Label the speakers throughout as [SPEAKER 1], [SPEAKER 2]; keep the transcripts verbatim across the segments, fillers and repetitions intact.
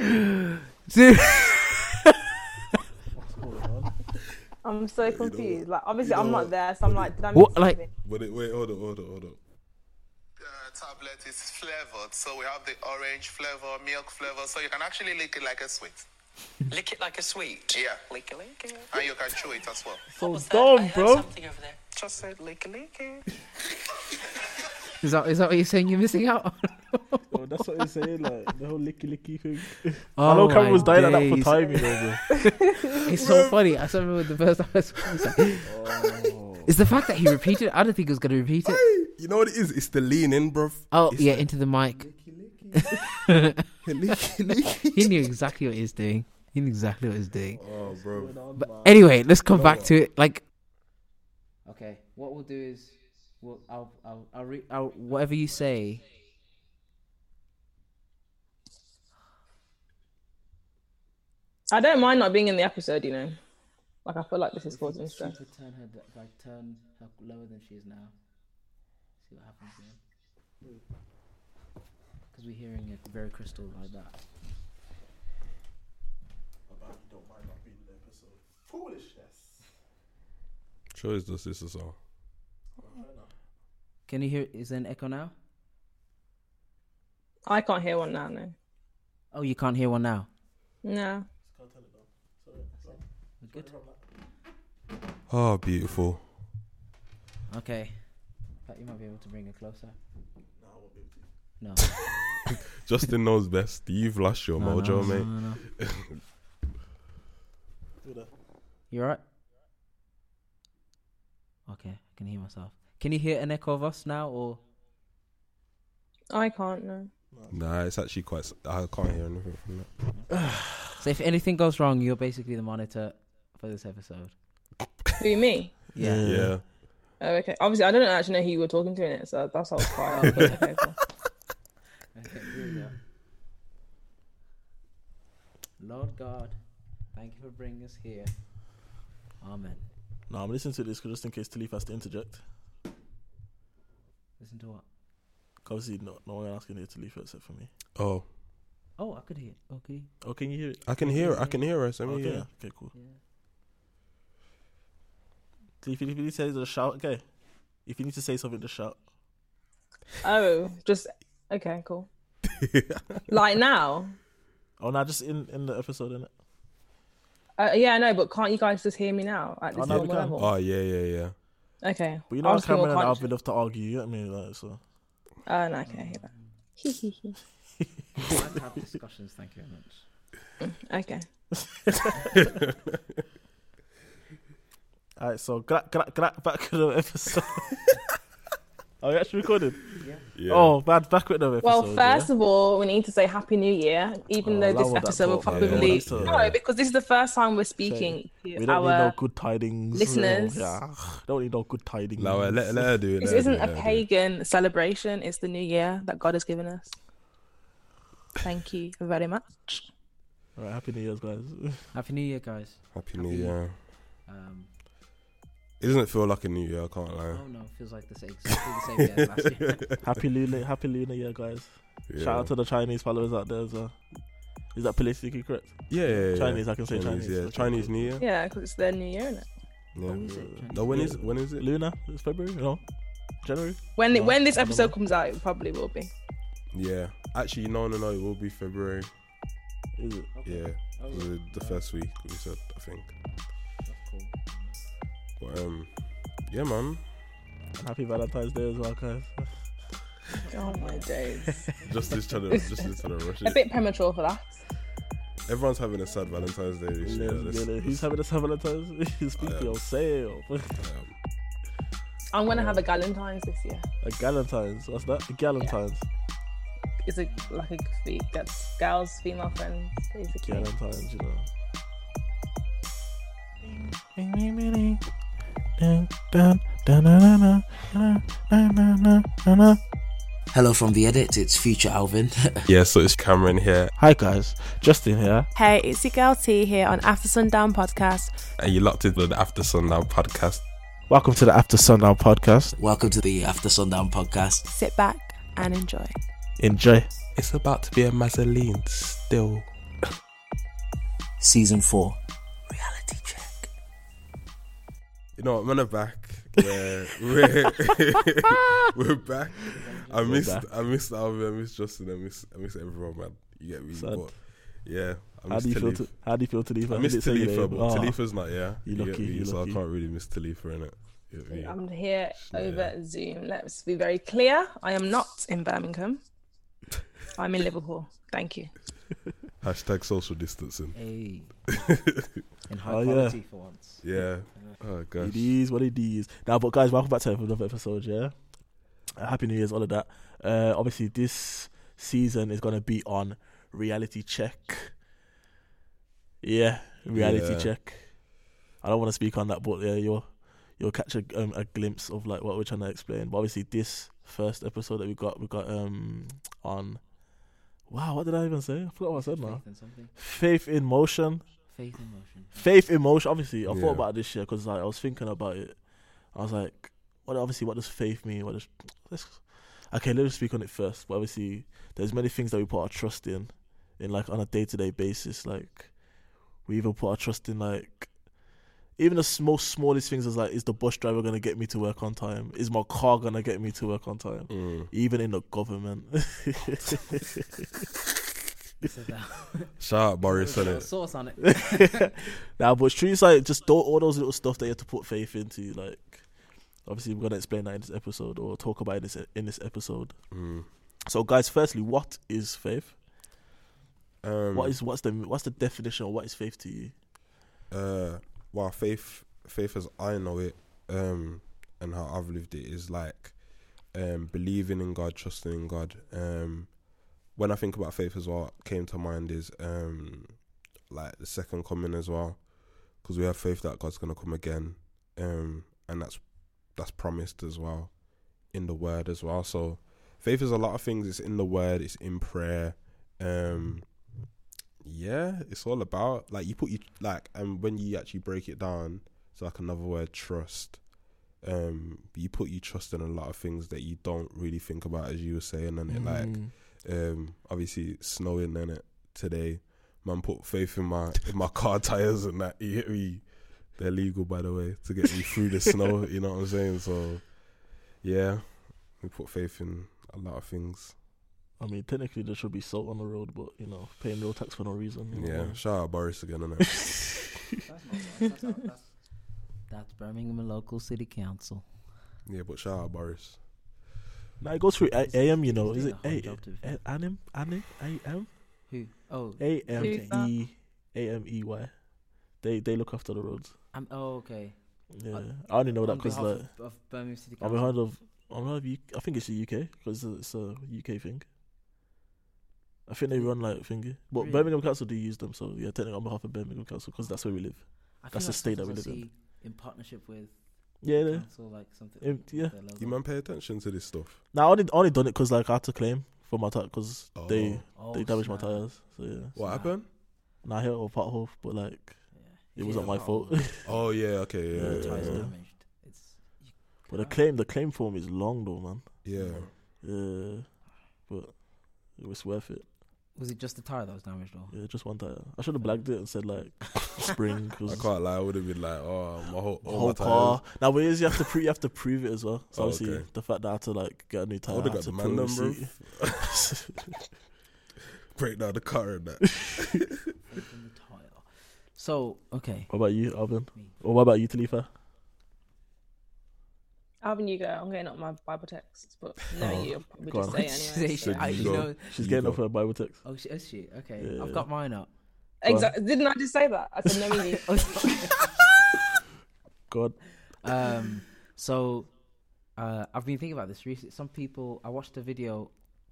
[SPEAKER 1] Dude.
[SPEAKER 2] I'm so confused. Like, obviously, I'm not there, so I'm like, did I miss
[SPEAKER 1] What, like-
[SPEAKER 2] something?
[SPEAKER 3] Wait, wait, hold on, hold on, hold on.
[SPEAKER 4] Uh, tablet is flavored, so we have the orange flavor, milk flavor, so you can actually lick it like a sweet.
[SPEAKER 5] Lick it like a sweet.
[SPEAKER 4] Yeah.
[SPEAKER 5] Lick a lick it.
[SPEAKER 4] And you can chew it as well.
[SPEAKER 6] So
[SPEAKER 5] What's that?
[SPEAKER 6] dumb,
[SPEAKER 5] I heard
[SPEAKER 6] bro.
[SPEAKER 5] something over there.
[SPEAKER 4] Just said lick a lick it.
[SPEAKER 1] Is that is that what you're saying? You're missing out on?
[SPEAKER 6] Bro, that's what he's saying, like the whole licky licky thing.
[SPEAKER 1] Oh
[SPEAKER 6] I know Cameron
[SPEAKER 1] my
[SPEAKER 6] was dying at that for
[SPEAKER 1] days.
[SPEAKER 6] timing, though, bro.
[SPEAKER 1] It's so funny. I still remember the first time I saw it. It's, like,
[SPEAKER 6] Oh.
[SPEAKER 1] it's the fact that he repeated it. I don't think he was going to repeat it.
[SPEAKER 3] You know what it is? It's the lean in, bruv.
[SPEAKER 1] Oh,
[SPEAKER 3] It's
[SPEAKER 1] yeah,
[SPEAKER 3] the-
[SPEAKER 1] into the mic.
[SPEAKER 3] Licky, licky.
[SPEAKER 1] He knew exactly what he was doing. He knew exactly what he was doing.
[SPEAKER 3] Oh, bro.
[SPEAKER 1] But anyway, let's come back to it. Like, okay, what we'll do is, we'll, I'll, I'll, I'll, re- I'll, whatever you say.
[SPEAKER 2] I don't mind not being in the episode, you know. Like, I feel like this is causing stress.
[SPEAKER 1] Super turn her, like, turn her lower than she is now. See what happens there. Because we're hearing it very crystal like that.
[SPEAKER 6] Don't mind not being in the episode. Foolishness.
[SPEAKER 3] Sure is does this as well.
[SPEAKER 1] Can you hear? Is there an echo now?
[SPEAKER 2] I can't hear one now, no.
[SPEAKER 1] Oh, you can't hear one now.
[SPEAKER 2] No.
[SPEAKER 1] Good.
[SPEAKER 3] Oh, beautiful.
[SPEAKER 1] Okay. But you might be able to bring it closer.
[SPEAKER 6] No, I won't be able
[SPEAKER 1] No.
[SPEAKER 6] to.
[SPEAKER 3] Justin knows best. You've lost your
[SPEAKER 1] No,
[SPEAKER 3] mojo,
[SPEAKER 1] no,
[SPEAKER 3] mate.
[SPEAKER 1] no, no.
[SPEAKER 6] Do that.
[SPEAKER 1] You alright? Okay, I can hear myself. Can you hear an echo of us now, or?
[SPEAKER 2] I can't, no.
[SPEAKER 3] Nah, it's actually quite. s- I can't hear anything from that.
[SPEAKER 1] So if anything goes wrong, you're basically the monitor for this episode.
[SPEAKER 2] Who, me?
[SPEAKER 1] Yeah.
[SPEAKER 3] Yeah.
[SPEAKER 2] Oh, okay. Obviously, I didn't actually know who you were talking to in it, so that's how I was quiet. But okay, cool.
[SPEAKER 1] Okay, here we go. Lord God, thank you for bringing us here. Amen.
[SPEAKER 6] No, I'm listening to this 'cause just in case Talif has to interject.
[SPEAKER 1] Listen to what?
[SPEAKER 6] Obviously, no, no one else can hear Talif except for me.
[SPEAKER 3] Oh,
[SPEAKER 1] Oh, I could hear. Okay.
[SPEAKER 6] Oh, can you hear it?
[SPEAKER 3] I can hear. I can hear her. So
[SPEAKER 6] Okay,
[SPEAKER 3] yeah.
[SPEAKER 6] okay, cool.
[SPEAKER 1] Yeah.
[SPEAKER 6] Talif, if you need to say a shout, okay. If you need to say something, just shout.
[SPEAKER 2] Oh, just... Okay, cool. Like now?
[SPEAKER 6] Oh, no, just in, in the episode, innit?
[SPEAKER 2] Uh, yeah, I know, but can't you guys just hear me now at this
[SPEAKER 6] Oh, no, we
[SPEAKER 2] normal
[SPEAKER 6] can.
[SPEAKER 2] level?
[SPEAKER 3] Oh yeah, yeah, yeah.
[SPEAKER 2] Okay.
[SPEAKER 6] But you know,
[SPEAKER 2] I'll
[SPEAKER 6] how
[SPEAKER 2] just be more
[SPEAKER 6] Cameron and
[SPEAKER 2] conscious.
[SPEAKER 6] Alvin love to argue, you know what I mean? Like, so.
[SPEAKER 2] Oh, no, okay, I hear that.
[SPEAKER 1] We like to have discussions. Thank you very much.
[SPEAKER 2] Okay.
[SPEAKER 6] Alright, so gra- gra- gra- back to the episode. Are we actually recording?
[SPEAKER 1] Yeah.
[SPEAKER 3] Yeah.
[SPEAKER 6] Oh, bad back with the episode.
[SPEAKER 2] Well, first
[SPEAKER 6] yeah?
[SPEAKER 2] of all, we need to say Happy New Year, even
[SPEAKER 6] Oh,
[SPEAKER 2] though
[SPEAKER 6] love
[SPEAKER 2] this
[SPEAKER 6] all that
[SPEAKER 2] episode will
[SPEAKER 6] talk,
[SPEAKER 3] man.
[SPEAKER 2] probably...
[SPEAKER 3] Yeah,
[SPEAKER 2] No,
[SPEAKER 3] yeah.
[SPEAKER 2] because this is the first time we're speaking
[SPEAKER 6] we
[SPEAKER 2] to
[SPEAKER 6] don't need no
[SPEAKER 2] our...
[SPEAKER 6] good tidings.
[SPEAKER 2] listeners.
[SPEAKER 6] Yeah, don't need no good tidings.
[SPEAKER 3] Now, let, let her do it.
[SPEAKER 2] This
[SPEAKER 3] let her
[SPEAKER 2] isn't
[SPEAKER 3] do it,
[SPEAKER 2] a
[SPEAKER 3] let her do it.
[SPEAKER 2] pagan celebration. It's the new year that God has given us. Thank you very much.
[SPEAKER 6] All right, happy New Year's, guys.
[SPEAKER 1] Happy New Year, guys.
[SPEAKER 3] Happy New Year.
[SPEAKER 1] Um,
[SPEAKER 3] It doesn't feel like a new year. I can't lie.
[SPEAKER 1] oh no, it feels like the same, exactly the same year as last year.
[SPEAKER 6] happy Lunar, happy Lunar Year, guys.
[SPEAKER 3] Yeah.
[SPEAKER 6] Shout out to the Chinese followers out there as well. Is that politically correct?
[SPEAKER 3] Yeah, yeah, yeah.
[SPEAKER 6] Chinese, I can say Chinese.
[SPEAKER 3] Yeah,
[SPEAKER 6] Okay,
[SPEAKER 3] Chinese
[SPEAKER 6] cool.
[SPEAKER 3] New Year.
[SPEAKER 2] Yeah, because it's their new year, isn't it?
[SPEAKER 3] Yeah.
[SPEAKER 1] Oh, is it?
[SPEAKER 3] No, when is when is it?
[SPEAKER 6] Lunar? It's February? No, January.
[SPEAKER 2] When
[SPEAKER 6] No,
[SPEAKER 2] when this
[SPEAKER 6] I don't
[SPEAKER 2] episode
[SPEAKER 6] know.
[SPEAKER 2] comes out, it probably will be.
[SPEAKER 3] Yeah. Actually, no, no, no. It will be February.
[SPEAKER 6] Is it?
[SPEAKER 3] Yeah.
[SPEAKER 1] Oh,
[SPEAKER 3] The, the first week we said, I think.
[SPEAKER 1] that's cool.
[SPEAKER 3] But um, yeah, man.
[SPEAKER 6] And happy Valentine's Day as well, guys.
[SPEAKER 2] Oh my days.
[SPEAKER 3] Just is trying to just is trying to rush
[SPEAKER 2] A
[SPEAKER 3] it.
[SPEAKER 2] bit premature for that.
[SPEAKER 3] Everyone's having a sad Valentine's Day this year.
[SPEAKER 6] Let's
[SPEAKER 3] Let's-
[SPEAKER 6] get it.
[SPEAKER 3] let's-
[SPEAKER 6] Who's having a Valentine's? Speak
[SPEAKER 3] I
[SPEAKER 6] for
[SPEAKER 3] am.
[SPEAKER 6] yourself.
[SPEAKER 3] um,
[SPEAKER 2] I'm gonna have a Galentine's this year.
[SPEAKER 6] A Galentine's. What's that? A Galentine's.
[SPEAKER 2] It's a like a fe- gets girls, female friends, basically.
[SPEAKER 6] Galentine's, you know. Dun, dun, dun, dun, dun, dun, dun, dun, dun, dun, dun.
[SPEAKER 5] Hello from the edit, it's Future Alvin.
[SPEAKER 3] yeah, so it's Cameron here,
[SPEAKER 6] Hi guys, Justin here.
[SPEAKER 7] Hey, it's your girl T here on After Sundown Podcast.
[SPEAKER 3] and you locked into the After Sundown podcast.
[SPEAKER 6] Welcome to the After Sundown podcast.
[SPEAKER 5] Welcome to the After Sundown Podcast.
[SPEAKER 7] Sit back and enjoy.
[SPEAKER 6] Enjoy.
[SPEAKER 3] It's about to be a Mazzoline still.
[SPEAKER 5] Season four. Reality check.
[SPEAKER 3] You know what, man, are back. We're, we're, we're back. I missed
[SPEAKER 6] back.
[SPEAKER 3] I missed Alvin, I missed Justin, I miss I miss everyone, man. You get me?
[SPEAKER 6] Sad.
[SPEAKER 3] But yeah, I
[SPEAKER 6] How
[SPEAKER 3] miss
[SPEAKER 6] do you feel?
[SPEAKER 3] Talif.
[SPEAKER 6] To, how do you feel, Talifa?
[SPEAKER 3] I miss
[SPEAKER 6] Did it say you
[SPEAKER 3] Talifa,
[SPEAKER 6] there?
[SPEAKER 3] but
[SPEAKER 6] Ah,
[SPEAKER 3] Talifa's not, yeah.
[SPEAKER 6] You
[SPEAKER 3] get
[SPEAKER 6] lucky,
[SPEAKER 3] me?
[SPEAKER 6] you
[SPEAKER 3] So
[SPEAKER 6] lucky.
[SPEAKER 3] I can't really miss Talifa, innit? You get me?
[SPEAKER 2] I'm here
[SPEAKER 3] Yeah.
[SPEAKER 2] over Zoom. Let's be very clear. I am not in Birmingham. I'm in Liverpool. Thank you.
[SPEAKER 3] Hashtag social distancing.
[SPEAKER 1] Hey. In high
[SPEAKER 6] Oh, yeah.
[SPEAKER 1] quality for once.
[SPEAKER 3] Yeah. Oh gosh.
[SPEAKER 6] It is what it is. Now, but guys, welcome back to another episode. Yeah, uh, happy New Year's, all of that. Uh, obviously, this season is gonna be on reality check. Yeah, reality
[SPEAKER 3] Yeah.
[SPEAKER 6] check. I don't want to speak on that, but yeah, you'll you'll catch a, um, a glimpse of like what we're trying to explain. But obviously, this first episode that we got, we got um on. Wow, what did I even say? I forgot what I said now.
[SPEAKER 1] Faith in something.
[SPEAKER 6] Faith in motion.
[SPEAKER 1] Faith in motion.
[SPEAKER 6] Faith in motion. Obviously, I
[SPEAKER 3] Yeah.
[SPEAKER 6] thought about it this year because like I was thinking about it. I was like, what? Obviously, what does faith mean? What does? Let's, okay, let's speak on it first. But obviously, there's many things that we put our trust in, in like on a day to day basis. Like we even put our trust in like even the most smallest things. Is like, is the bus driver gonna get me to work on time? Is my car gonna get me to work on time?
[SPEAKER 3] Mm.
[SPEAKER 6] Even in the government.
[SPEAKER 1] So that-
[SPEAKER 3] Shout out Boris,
[SPEAKER 1] Put a
[SPEAKER 3] innit?
[SPEAKER 1] sauce on it.
[SPEAKER 6] Nah, but it's true. It's like just all, all those little stuff that you have to put faith into. Like, obviously, we're gonna explain that in this episode or talk about it in this, in this episode.
[SPEAKER 3] Mm.
[SPEAKER 6] So, guys, firstly, what is faith?
[SPEAKER 3] Um,
[SPEAKER 6] What is what's the what's the definition of what is faith to you?
[SPEAKER 3] uh well faith faith as I know it, um and how I've lived it is like um believing in God, trusting in God. Um when I think about faith as well, what came to mind is um like the second coming as well, because we have faith that God's gonna come again, um and that's that's promised as well in the word as well. So faith is a lot of things. It's in the word, it's in prayer. um Yeah, it's all about like you put you like, and when you actually break it down, it's like another word, trust. Um, you put you trust in a lot of things that you don't really think about, as you were saying, and it like,
[SPEAKER 6] Mm.
[SPEAKER 3] um, obviously it's snowing in it today. Man, put faith in my in my car tires and that. You get me? They're legal, by the way, to get me through the snow. You know what I'm saying? So, yeah, we put faith in a lot of things.
[SPEAKER 6] I mean, technically there should be salt on the road, but you know, paying road tax for no reason. You know?
[SPEAKER 3] Yeah, shout out Boris again, innit?
[SPEAKER 1] That's, not, that's, not, that's, that's Birmingham local city council.
[SPEAKER 3] Yeah, but shout out Boris.
[SPEAKER 6] Now it goes through A- AM. You know,
[SPEAKER 1] He's
[SPEAKER 6] is
[SPEAKER 1] doing
[SPEAKER 6] it
[SPEAKER 1] a hard
[SPEAKER 6] A
[SPEAKER 1] job, to be fair.
[SPEAKER 6] A- Anim Anim A M
[SPEAKER 1] Who? Oh,
[SPEAKER 6] A M
[SPEAKER 2] Who's that?
[SPEAKER 6] E A M E Y. They they look after the roads.
[SPEAKER 1] I'm, oh, okay.
[SPEAKER 6] Yeah,
[SPEAKER 1] Uh,
[SPEAKER 6] I only know that
[SPEAKER 1] On
[SPEAKER 6] because
[SPEAKER 1] behalf
[SPEAKER 6] like
[SPEAKER 1] of, of Birmingham City
[SPEAKER 6] I've
[SPEAKER 1] Council.
[SPEAKER 6] heard of. I've heard of U- I think it's the U K because it's a U K thing. I think they run like thingy, but
[SPEAKER 1] Really?
[SPEAKER 6] Birmingham Council do use them. So yeah, technically on behalf of Birmingham Council because that's where we live.
[SPEAKER 1] I feel
[SPEAKER 6] that's the
[SPEAKER 1] like
[SPEAKER 6] state that we
[SPEAKER 1] sometimes
[SPEAKER 6] live
[SPEAKER 1] I
[SPEAKER 6] in.
[SPEAKER 1] see in partnership with
[SPEAKER 6] Yeah,
[SPEAKER 1] the
[SPEAKER 6] yeah.
[SPEAKER 1] council, like something.
[SPEAKER 6] Um,
[SPEAKER 1] with
[SPEAKER 6] yeah.
[SPEAKER 1] their logo.
[SPEAKER 3] You man pay attention to this stuff.
[SPEAKER 6] Now I only only done it because like I had to claim for my tire because
[SPEAKER 3] Oh.
[SPEAKER 6] they
[SPEAKER 1] Oh,
[SPEAKER 6] they damaged my
[SPEAKER 1] snap.
[SPEAKER 6] tires. So yeah,
[SPEAKER 3] What
[SPEAKER 1] Snap.
[SPEAKER 3] happened?
[SPEAKER 6] now I hit a pothole, but like
[SPEAKER 1] Yeah.
[SPEAKER 6] it wasn't my fault.
[SPEAKER 3] Oh yeah, okay, yeah,
[SPEAKER 6] Yeah,
[SPEAKER 1] The
[SPEAKER 3] yeah,
[SPEAKER 1] tires
[SPEAKER 3] yeah.
[SPEAKER 1] are damaged. It's. You
[SPEAKER 6] But the
[SPEAKER 1] can't-
[SPEAKER 6] claim the claim form is long though, man.
[SPEAKER 3] yeah.
[SPEAKER 6] Yeah, but it was worth it.
[SPEAKER 1] Was it just the tire that was damaged, or?
[SPEAKER 6] Yeah, just one tire. I should have blagged it and said like spring. Cause
[SPEAKER 3] I can't lie, I would have been like, oh, my whole,
[SPEAKER 6] the
[SPEAKER 3] all
[SPEAKER 6] whole
[SPEAKER 3] my
[SPEAKER 6] car.
[SPEAKER 3] tires.
[SPEAKER 6] Now, but it is you have to pre- you have to prove it as well. So
[SPEAKER 3] Oh,
[SPEAKER 6] obviously,
[SPEAKER 3] okay.
[SPEAKER 6] the fact that I had to like get a new
[SPEAKER 3] I
[SPEAKER 6] tire,
[SPEAKER 3] would
[SPEAKER 6] I
[SPEAKER 3] have
[SPEAKER 6] had
[SPEAKER 3] got
[SPEAKER 6] to
[SPEAKER 3] the
[SPEAKER 6] put
[SPEAKER 3] man
[SPEAKER 6] a
[SPEAKER 3] number.
[SPEAKER 6] receipt.
[SPEAKER 3] Break down the car and that.
[SPEAKER 1] Faith in the tire. So okay.
[SPEAKER 6] What about you, Alvin?
[SPEAKER 1] Me.
[SPEAKER 6] Or what about you, Talifa?
[SPEAKER 2] Alvin, you go. I'm getting up my Bible texts, but no,
[SPEAKER 6] Oh,
[SPEAKER 2] you'll probably
[SPEAKER 6] go
[SPEAKER 2] just
[SPEAKER 6] on.
[SPEAKER 2] say
[SPEAKER 1] Say
[SPEAKER 2] it anyway.
[SPEAKER 1] shit,
[SPEAKER 2] so.
[SPEAKER 1] I-
[SPEAKER 3] You
[SPEAKER 1] you
[SPEAKER 3] go.
[SPEAKER 1] know.
[SPEAKER 6] She's
[SPEAKER 3] You
[SPEAKER 6] getting
[SPEAKER 3] go.
[SPEAKER 6] up for a Bible text.
[SPEAKER 1] Oh, she, is she? Okay,
[SPEAKER 6] Yeah.
[SPEAKER 1] I've got mine up.
[SPEAKER 2] Exactly. Didn't I just say that? I said no, you.
[SPEAKER 6] God,
[SPEAKER 1] Um, so uh, I've been thinking about this recently. Some people, I watched a video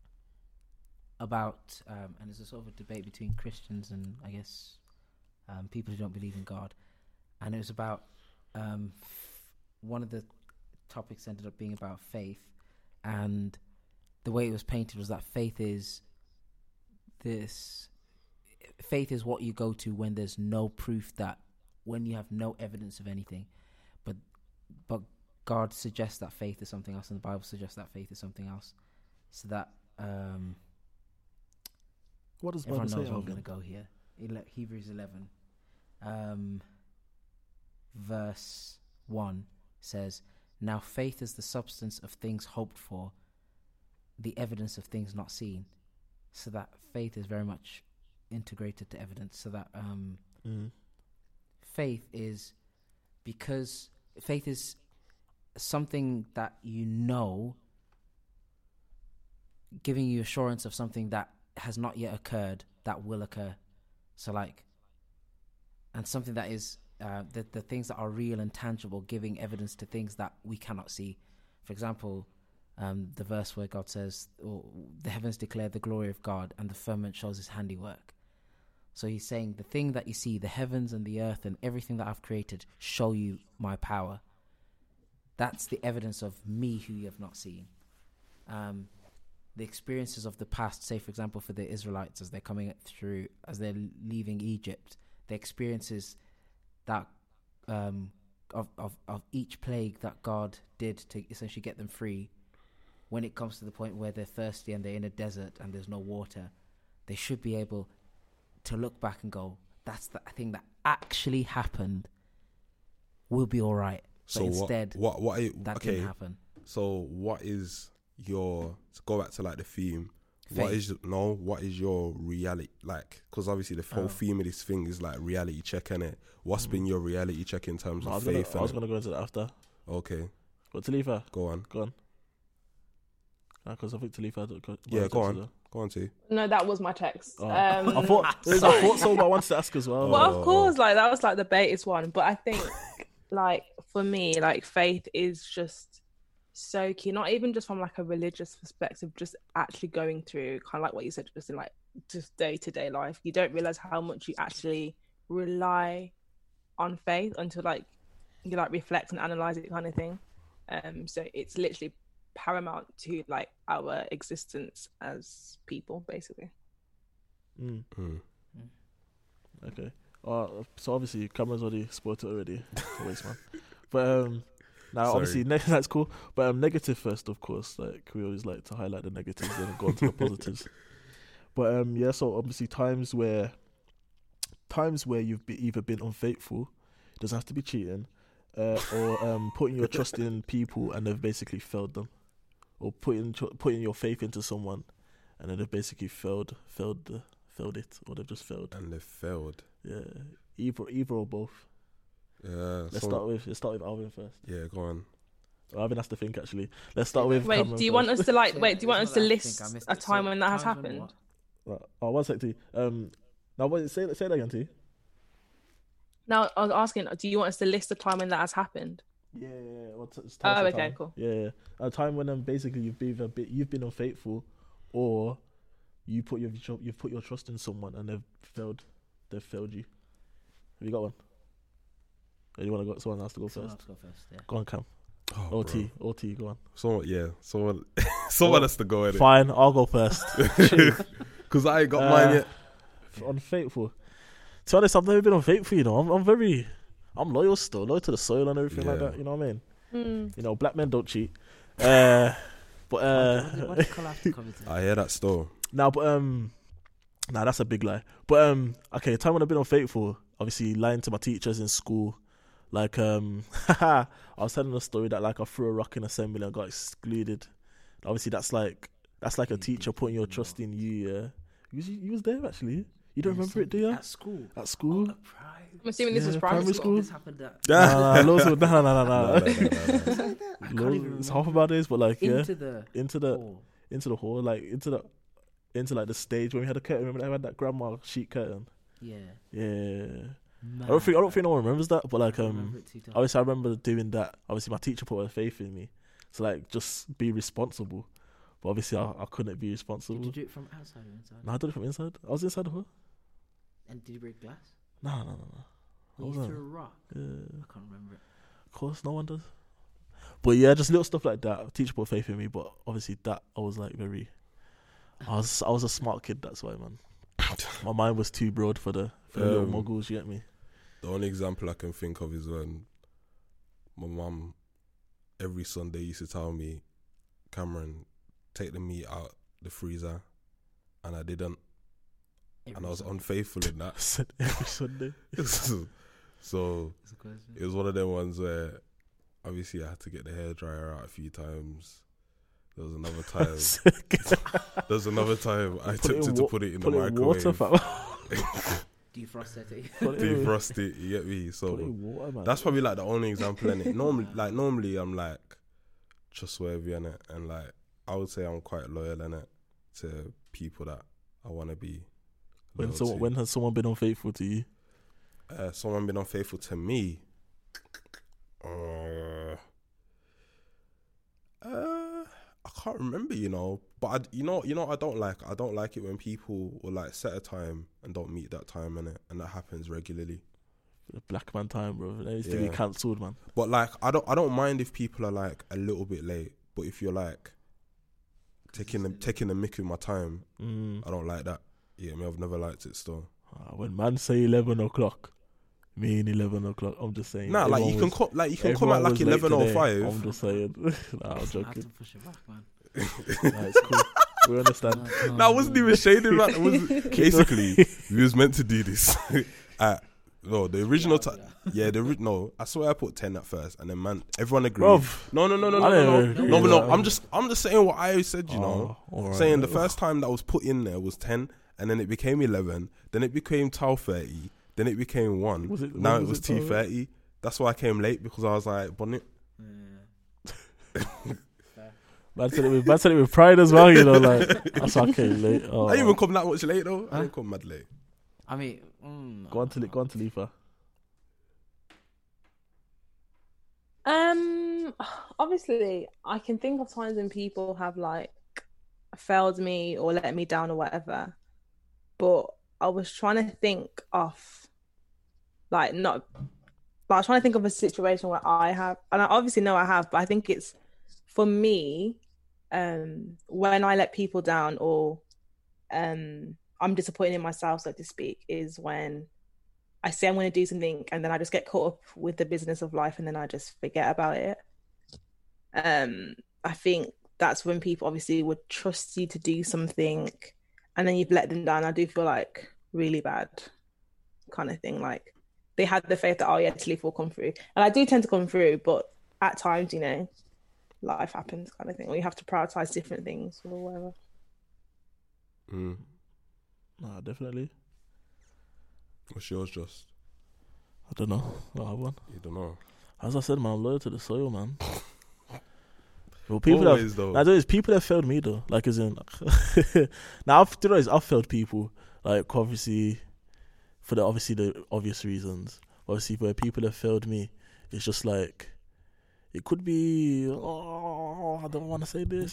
[SPEAKER 1] about, um, and there's a sort of a debate between Christians and I guess um, people who don't believe in God, and it was about um, f- one of the topics ended up being about faith, and the way it was painted was that faith is this. Faith is what you go to when there's no proof, that when you have no evidence of anything, but but God suggests that faith is something else, and the Bible suggests that faith is something else, so that um,
[SPEAKER 6] what does Bible
[SPEAKER 1] everyone
[SPEAKER 6] say,
[SPEAKER 1] knows where I'm going
[SPEAKER 6] Alvin?
[SPEAKER 1] to go here. Ele- Hebrews eleven um, verse one says, "Now faith is the substance of things hoped for, the evidence of things not seen." So that faith is very much integrated to evidence. So that um,
[SPEAKER 6] Mm.
[SPEAKER 1] faith is because faith is something that you know, giving you assurance of something that has not yet occurred that will occur. So like, and something that is uh, the the things that are real and tangible, giving evidence to things that we cannot see. For example, um, the verse where God says, oh, "The heavens declare the glory of God, and the firmament shows His handiwork." So He's saying the thing that you see, the heavens and the earth and everything that I've created, show you my power. That's the evidence of me who you have not seen. Um, the experiences of the past, say for example for the Israelites as they're coming through, as they're leaving Egypt, the experiences that um, of, of, of each plague that God did to essentially get them free, when it comes to the point where they're thirsty and they're in a desert and there's no water, they should be able to look back and go, that's the thing that actually happened. We'll be all right. But
[SPEAKER 3] So
[SPEAKER 1] instead,
[SPEAKER 3] what? What? what are you,
[SPEAKER 1] that
[SPEAKER 3] okay.
[SPEAKER 1] didn't happen.
[SPEAKER 3] So what is your? To go back to like the theme. What
[SPEAKER 1] Faith.
[SPEAKER 3] is no? What is your reality like? Because obviously the whole
[SPEAKER 1] Oh.
[SPEAKER 3] theme of this thing is like reality check, innit? What's been your reality check in terms
[SPEAKER 6] No, I
[SPEAKER 3] of
[SPEAKER 6] was, gonna,
[SPEAKER 3] faith?
[SPEAKER 6] I was
[SPEAKER 3] innit?
[SPEAKER 6] gonna go into that after.
[SPEAKER 3] Okay,
[SPEAKER 6] But Talifa,
[SPEAKER 3] go on.
[SPEAKER 6] go on. Because I think Talifa. Had, got-
[SPEAKER 3] Yeah,
[SPEAKER 6] wanted
[SPEAKER 3] go
[SPEAKER 6] to
[SPEAKER 3] on.
[SPEAKER 6] say that.
[SPEAKER 3] Go on, T.
[SPEAKER 2] No, that was my text.
[SPEAKER 6] Oh.
[SPEAKER 2] Um,
[SPEAKER 6] I thought I thought so, but I wanted to ask as well.
[SPEAKER 2] Well,
[SPEAKER 3] Oh.
[SPEAKER 2] of course, like that was like the baitest one. But I think, like for me, like faith is just so key. Not even just from like a religious perspective, just actually going through kind of like what you said, just in like just day to day life. You don't realize how much you actually rely on faith until like you like reflect and analyze it, kind of thing. Um, so it's literally paramount to like our existence as people, basically.
[SPEAKER 6] Mm,
[SPEAKER 3] Mm.
[SPEAKER 6] okay. Uh, so obviously Cameron's already spoiled it already. It's a waste, man. But um, now
[SPEAKER 3] Sorry.
[SPEAKER 6] obviously ne- that's cool. But um, negative first, of course. Like we always like to highlight the negatives and go on to the positives. But um, yeah. So obviously times where times where you've be, either been unfaithful, it doesn't have to be cheating, uh, or um, putting your trust in people and they've basically failed them, or putting tr- putting your faith into someone and then they've basically failed failed the, failed it, or they've just failed.
[SPEAKER 3] And they failed.
[SPEAKER 6] Yeah, either either or both.
[SPEAKER 3] Yeah.
[SPEAKER 6] Let's
[SPEAKER 3] so-
[SPEAKER 6] start with let's start with Alvin first.
[SPEAKER 3] Yeah, go on.
[SPEAKER 6] Alvin has to think actually. Let's start with.
[SPEAKER 2] Wait,
[SPEAKER 6] Cameron
[SPEAKER 2] do you
[SPEAKER 6] first.
[SPEAKER 2] want us to like?
[SPEAKER 1] Yeah,
[SPEAKER 2] Wait, do you
[SPEAKER 1] it's
[SPEAKER 2] want
[SPEAKER 1] not
[SPEAKER 2] us to
[SPEAKER 1] that I
[SPEAKER 2] list
[SPEAKER 1] think I missed
[SPEAKER 2] a
[SPEAKER 1] it.
[SPEAKER 2] time
[SPEAKER 1] So
[SPEAKER 2] when that has
[SPEAKER 1] times when
[SPEAKER 2] happened?
[SPEAKER 1] what?
[SPEAKER 6] Right. Oh, one sec, T. Um, now what? Say say that again, T.
[SPEAKER 2] Now, I was asking, do you want us to list a time when that has happened?
[SPEAKER 6] Yeah, yeah, yeah. What's, it's
[SPEAKER 2] Oh,
[SPEAKER 6] time to
[SPEAKER 2] okay,
[SPEAKER 6] time.
[SPEAKER 2] cool.
[SPEAKER 6] Yeah, yeah. A time when um, basically you've been a bit, you've been unfaithful, or you put your tr- you've put your trust in someone and they've failed, they've failed you. Have you got one? Or you want to go? Someone has to go
[SPEAKER 1] Someone
[SPEAKER 6] first.
[SPEAKER 1] else go first. Yeah.
[SPEAKER 6] Go on, Cam.
[SPEAKER 3] Oh,
[SPEAKER 6] O
[SPEAKER 3] bro.
[SPEAKER 6] T, O T, go on.
[SPEAKER 3] Someone, yeah, someone, someone
[SPEAKER 6] Well,
[SPEAKER 3] has to go in it.
[SPEAKER 6] Fine, I'll go first.
[SPEAKER 3] Because I ain't got
[SPEAKER 6] Uh,
[SPEAKER 3] mine yet.
[SPEAKER 6] Unfaithful. To be honest, I've never been unfaithful. You know, I'm, I'm very, I'm loyal still, loyal to the soil and everything like
[SPEAKER 3] Yeah.
[SPEAKER 6] that. You know what I mean?
[SPEAKER 2] Mm.
[SPEAKER 6] You know, black men don't cheat. Uh, but uh,
[SPEAKER 1] What, what, what colour have to cover today?
[SPEAKER 3] I hear that still.
[SPEAKER 6] now, but um, nah, that's a big lie. But um, okay, time when I've been unfaithful, obviously lying to my teachers in school. Like um, I was telling a story that like I threw a rock in assembly and got excluded. Obviously, that's like that's like a
[SPEAKER 1] You
[SPEAKER 6] teacher
[SPEAKER 1] did
[SPEAKER 6] putting your
[SPEAKER 1] not.
[SPEAKER 6] trust in you. Yeah, you was, you was there actually. You don't
[SPEAKER 1] Yeah,
[SPEAKER 6] remember it, do you?
[SPEAKER 1] At school.
[SPEAKER 6] At school.
[SPEAKER 1] Oh, prime.
[SPEAKER 2] I'm assuming this
[SPEAKER 6] Yeah,
[SPEAKER 2] was primary,
[SPEAKER 6] primary
[SPEAKER 2] school.
[SPEAKER 6] school.
[SPEAKER 1] This happened at
[SPEAKER 6] Nah, nah, loads of, nah, nah, nah, nah,
[SPEAKER 3] No,
[SPEAKER 6] nah.
[SPEAKER 3] no, no, no, no.
[SPEAKER 1] I can't
[SPEAKER 6] Loads-
[SPEAKER 1] even
[SPEAKER 6] it's
[SPEAKER 1] remember.
[SPEAKER 6] half about this, but like yeah,
[SPEAKER 1] Into the
[SPEAKER 6] into the
[SPEAKER 1] hall.
[SPEAKER 6] into the hall, like into the into like the stage when we had a curtain. Remember they had that grandma sheet curtain.
[SPEAKER 1] Yeah.
[SPEAKER 6] Yeah,
[SPEAKER 1] Mad.
[SPEAKER 6] I don't think I don't think no one remembers that, but like
[SPEAKER 1] I don't remember
[SPEAKER 6] um,
[SPEAKER 1] it too tough.
[SPEAKER 6] obviously I remember doing that. Obviously my teacher put her faith in me, so like just be responsible. But obviously I, I couldn't be responsible.
[SPEAKER 1] Did you do it from outside or inside?
[SPEAKER 6] No, I did it from inside. I was inside the hall.
[SPEAKER 1] And did you break glass?
[SPEAKER 6] No, no, no, no. I
[SPEAKER 1] You
[SPEAKER 6] wasn't.
[SPEAKER 1] threw a rock.
[SPEAKER 6] Yeah,
[SPEAKER 1] I can't remember it.
[SPEAKER 6] of course, no one does. But yeah, just little stuff like that. Teacher put faith in me, but obviously that I was like very. I was I was a smart kid. That's why, man. My mind was too broad for the for the little
[SPEAKER 3] Um,
[SPEAKER 6] muggles. You get me?
[SPEAKER 3] The only example I can think of is when my mum every Sunday used to tell me, Cameron, take the meat out the freezer, and I didn't. and I was unfaithful in that.
[SPEAKER 6] Said every Sunday.
[SPEAKER 3] So it was one of them ones where obviously I had to get the hairdryer out a few times. There was another time. there was another time I attempted to
[SPEAKER 6] wa-
[SPEAKER 3] put it in
[SPEAKER 6] put
[SPEAKER 3] the
[SPEAKER 6] it in
[SPEAKER 3] microwave.
[SPEAKER 6] water, fam.
[SPEAKER 1] Defrost it.
[SPEAKER 3] Defrost it. You get me? So
[SPEAKER 6] Put it in water, man.
[SPEAKER 3] that's probably like the only example in it. Normally, like normally, I'm like trustworthy in it, and like I would say I'm quite loyal in it to people that I want to be.
[SPEAKER 6] When
[SPEAKER 3] loyal
[SPEAKER 6] someone,
[SPEAKER 3] to.
[SPEAKER 6] when has someone been unfaithful to you?
[SPEAKER 3] Uh, someone been unfaithful to me. Uh, uh, I can't remember, you know. But I, you know, you know, I don't like. I don't like it when people will like set a time and don't meet that time in it, and that happens regularly.
[SPEAKER 6] The black man time, bro. That needs to
[SPEAKER 3] Yeah.
[SPEAKER 6] be cancelled, man.
[SPEAKER 3] But like, I don't, I don't mind if people are like a little bit late. But if you're like taking the taking the mick with my time,
[SPEAKER 6] Mm.
[SPEAKER 3] I don't like that. Yeah, I mean, I've never liked it still.
[SPEAKER 6] Ah, when man say eleven o'clock, me in eleven o'clock. I'm just saying.
[SPEAKER 3] Nah, like you
[SPEAKER 6] everyone
[SPEAKER 3] can
[SPEAKER 6] was-
[SPEAKER 3] come, like you can come
[SPEAKER 6] everyone
[SPEAKER 3] at like
[SPEAKER 6] was late
[SPEAKER 3] eleven or
[SPEAKER 6] today.
[SPEAKER 3] five.
[SPEAKER 6] I'm just saying. nah, I'm
[SPEAKER 1] I have
[SPEAKER 6] joking.
[SPEAKER 1] to push it back, man.
[SPEAKER 6] Nah, it's cool. We understand.
[SPEAKER 1] Oh,
[SPEAKER 3] No, I wasn't even shading that. It was basically we was meant to do this. at, no, the original
[SPEAKER 1] Yeah,
[SPEAKER 3] time. Yeah, the ori- no. I swear I put ten at first, and then man, everyone agreed.
[SPEAKER 6] Bruv.
[SPEAKER 3] No, no, no, no,
[SPEAKER 6] I
[SPEAKER 3] no, no,
[SPEAKER 6] don't
[SPEAKER 3] no,
[SPEAKER 6] agree
[SPEAKER 3] no, but
[SPEAKER 6] with
[SPEAKER 3] no.
[SPEAKER 6] that.
[SPEAKER 3] I'm just, I'm just saying what I said. You know,
[SPEAKER 6] Oh, all right.
[SPEAKER 3] saying the first time that was put in there was ten, and then it became eleven, then it became twelve thirty, then it became one.
[SPEAKER 6] Was it-
[SPEAKER 3] now
[SPEAKER 6] when
[SPEAKER 3] it
[SPEAKER 6] was
[SPEAKER 3] was
[SPEAKER 6] it
[SPEAKER 3] two thirty. That's why I came late because I was like, bonnet.
[SPEAKER 1] Yeah.
[SPEAKER 6] Man said it with man said it with pride as well. You know, like that's why I came late. Oh.
[SPEAKER 3] I didn't even come that much late though. I
[SPEAKER 1] Huh?
[SPEAKER 3] didn't come mad late.
[SPEAKER 1] I mean, mm,
[SPEAKER 6] Go on to go on to Lifa.
[SPEAKER 2] Um, obviously, I can think of times when people have like failed me or let me down or whatever, but I was trying to think of like not, but I was trying to think of a situation where I have, and I obviously know I have, but I think it's for me, um, when I let people down or um, I'm disappointed in myself, so to speak, is when I say I'm going to do something and then I just get caught up with the business of life and then I just forget about it. Um, I think that's when people obviously would trust you to do something and then you've let them down. I do feel like really bad kind of thing. Like they had the faith that, oh yeah, Talifa will come through. And I do tend to come through, but at times, you know, life happens kind of thing, or you have to prioritize different things or whatever.
[SPEAKER 3] Mm.
[SPEAKER 6] Nah, definitely.
[SPEAKER 3] What's yours, just?
[SPEAKER 6] I don't know. I have one.
[SPEAKER 3] You don't know.
[SPEAKER 6] As I said, man, I'm loyal to the soil, man. Well, people
[SPEAKER 3] Always,
[SPEAKER 6] that
[SPEAKER 3] though.
[SPEAKER 6] now there is people that failed me though. Like as in, now I've, you know, I've failed people. Like obviously, for the obviously the obvious reasons. Obviously, where people have failed me, it's just like it could be. Oh, I don't want to say this.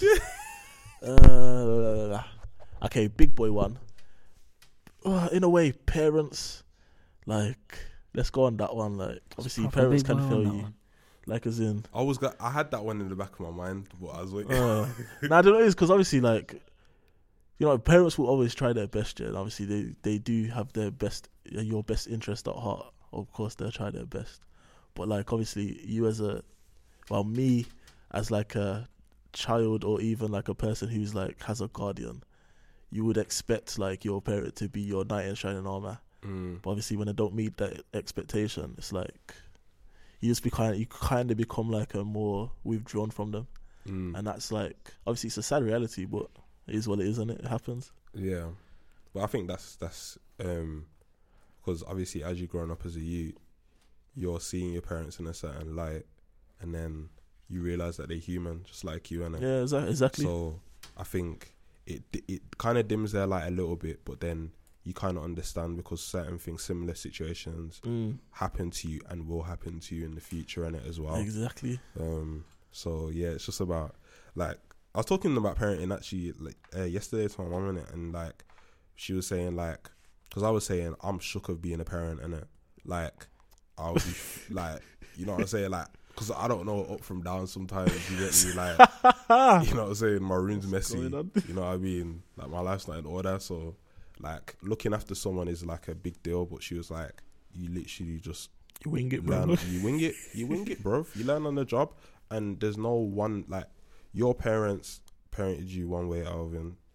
[SPEAKER 6] uh, okay, big boy one. Uh, in a way, parents. Like, let's go on that one. Like, obviously,
[SPEAKER 1] Proper
[SPEAKER 6] parents
[SPEAKER 1] big
[SPEAKER 6] can
[SPEAKER 1] boy
[SPEAKER 6] fail
[SPEAKER 1] on that
[SPEAKER 6] you.
[SPEAKER 1] one.
[SPEAKER 6] Like as in.
[SPEAKER 3] I was got, I had that one in the back of my mind, but I was waiting.
[SPEAKER 6] Uh, nah, I don't know. It's because obviously, like, you know, parents will always try their best. Yeah, and obviously they they do have their best, your best interest at heart. Of course, they'll try their best. But like, obviously, you as a, well, me as like a child or even like a person who's like has a guardian, you would expect like your parent to be your knight in shining armor.
[SPEAKER 3] Mm.
[SPEAKER 6] But obviously, when they don't meet that expectation, it's like you just be kind of, you kind of become like a more withdrawn from them.
[SPEAKER 3] Mm.
[SPEAKER 6] And that's like, obviously it's a sad reality, but it is what it is, and it? it happens.
[SPEAKER 3] Yeah, but I think that's that's um because obviously as you're growing up as a youth, you're seeing your parents in a certain light, and then you realize that they're human, just like you, innit?
[SPEAKER 6] Yeah, exa- exactly.
[SPEAKER 3] So I think it it kind of dims their light a little bit, but then you kind of understand because certain things, similar situations,
[SPEAKER 6] Mm,
[SPEAKER 3] happen to you and will happen to you in the future, innit, as well.
[SPEAKER 6] exactly.
[SPEAKER 3] Um, so yeah, it's just about like I was talking about parenting actually like uh, yesterday to my mum, innit, and like she was saying like because I was saying I'm shook of being a parent, innit, like I'll be like you know what I'm saying, like because I don't know up from down sometimes, you get me, like you know what I'm saying, my room's messy,
[SPEAKER 6] going on?
[SPEAKER 3] you know what I mean, like my life's not in order, so like looking after someone is like a big deal. But she was like, you literally just
[SPEAKER 6] You wing it, bro.
[SPEAKER 3] learn, you wing it, you wing it, bro. You learn on the job, and there's no one like your parents parented you one way, Alvin,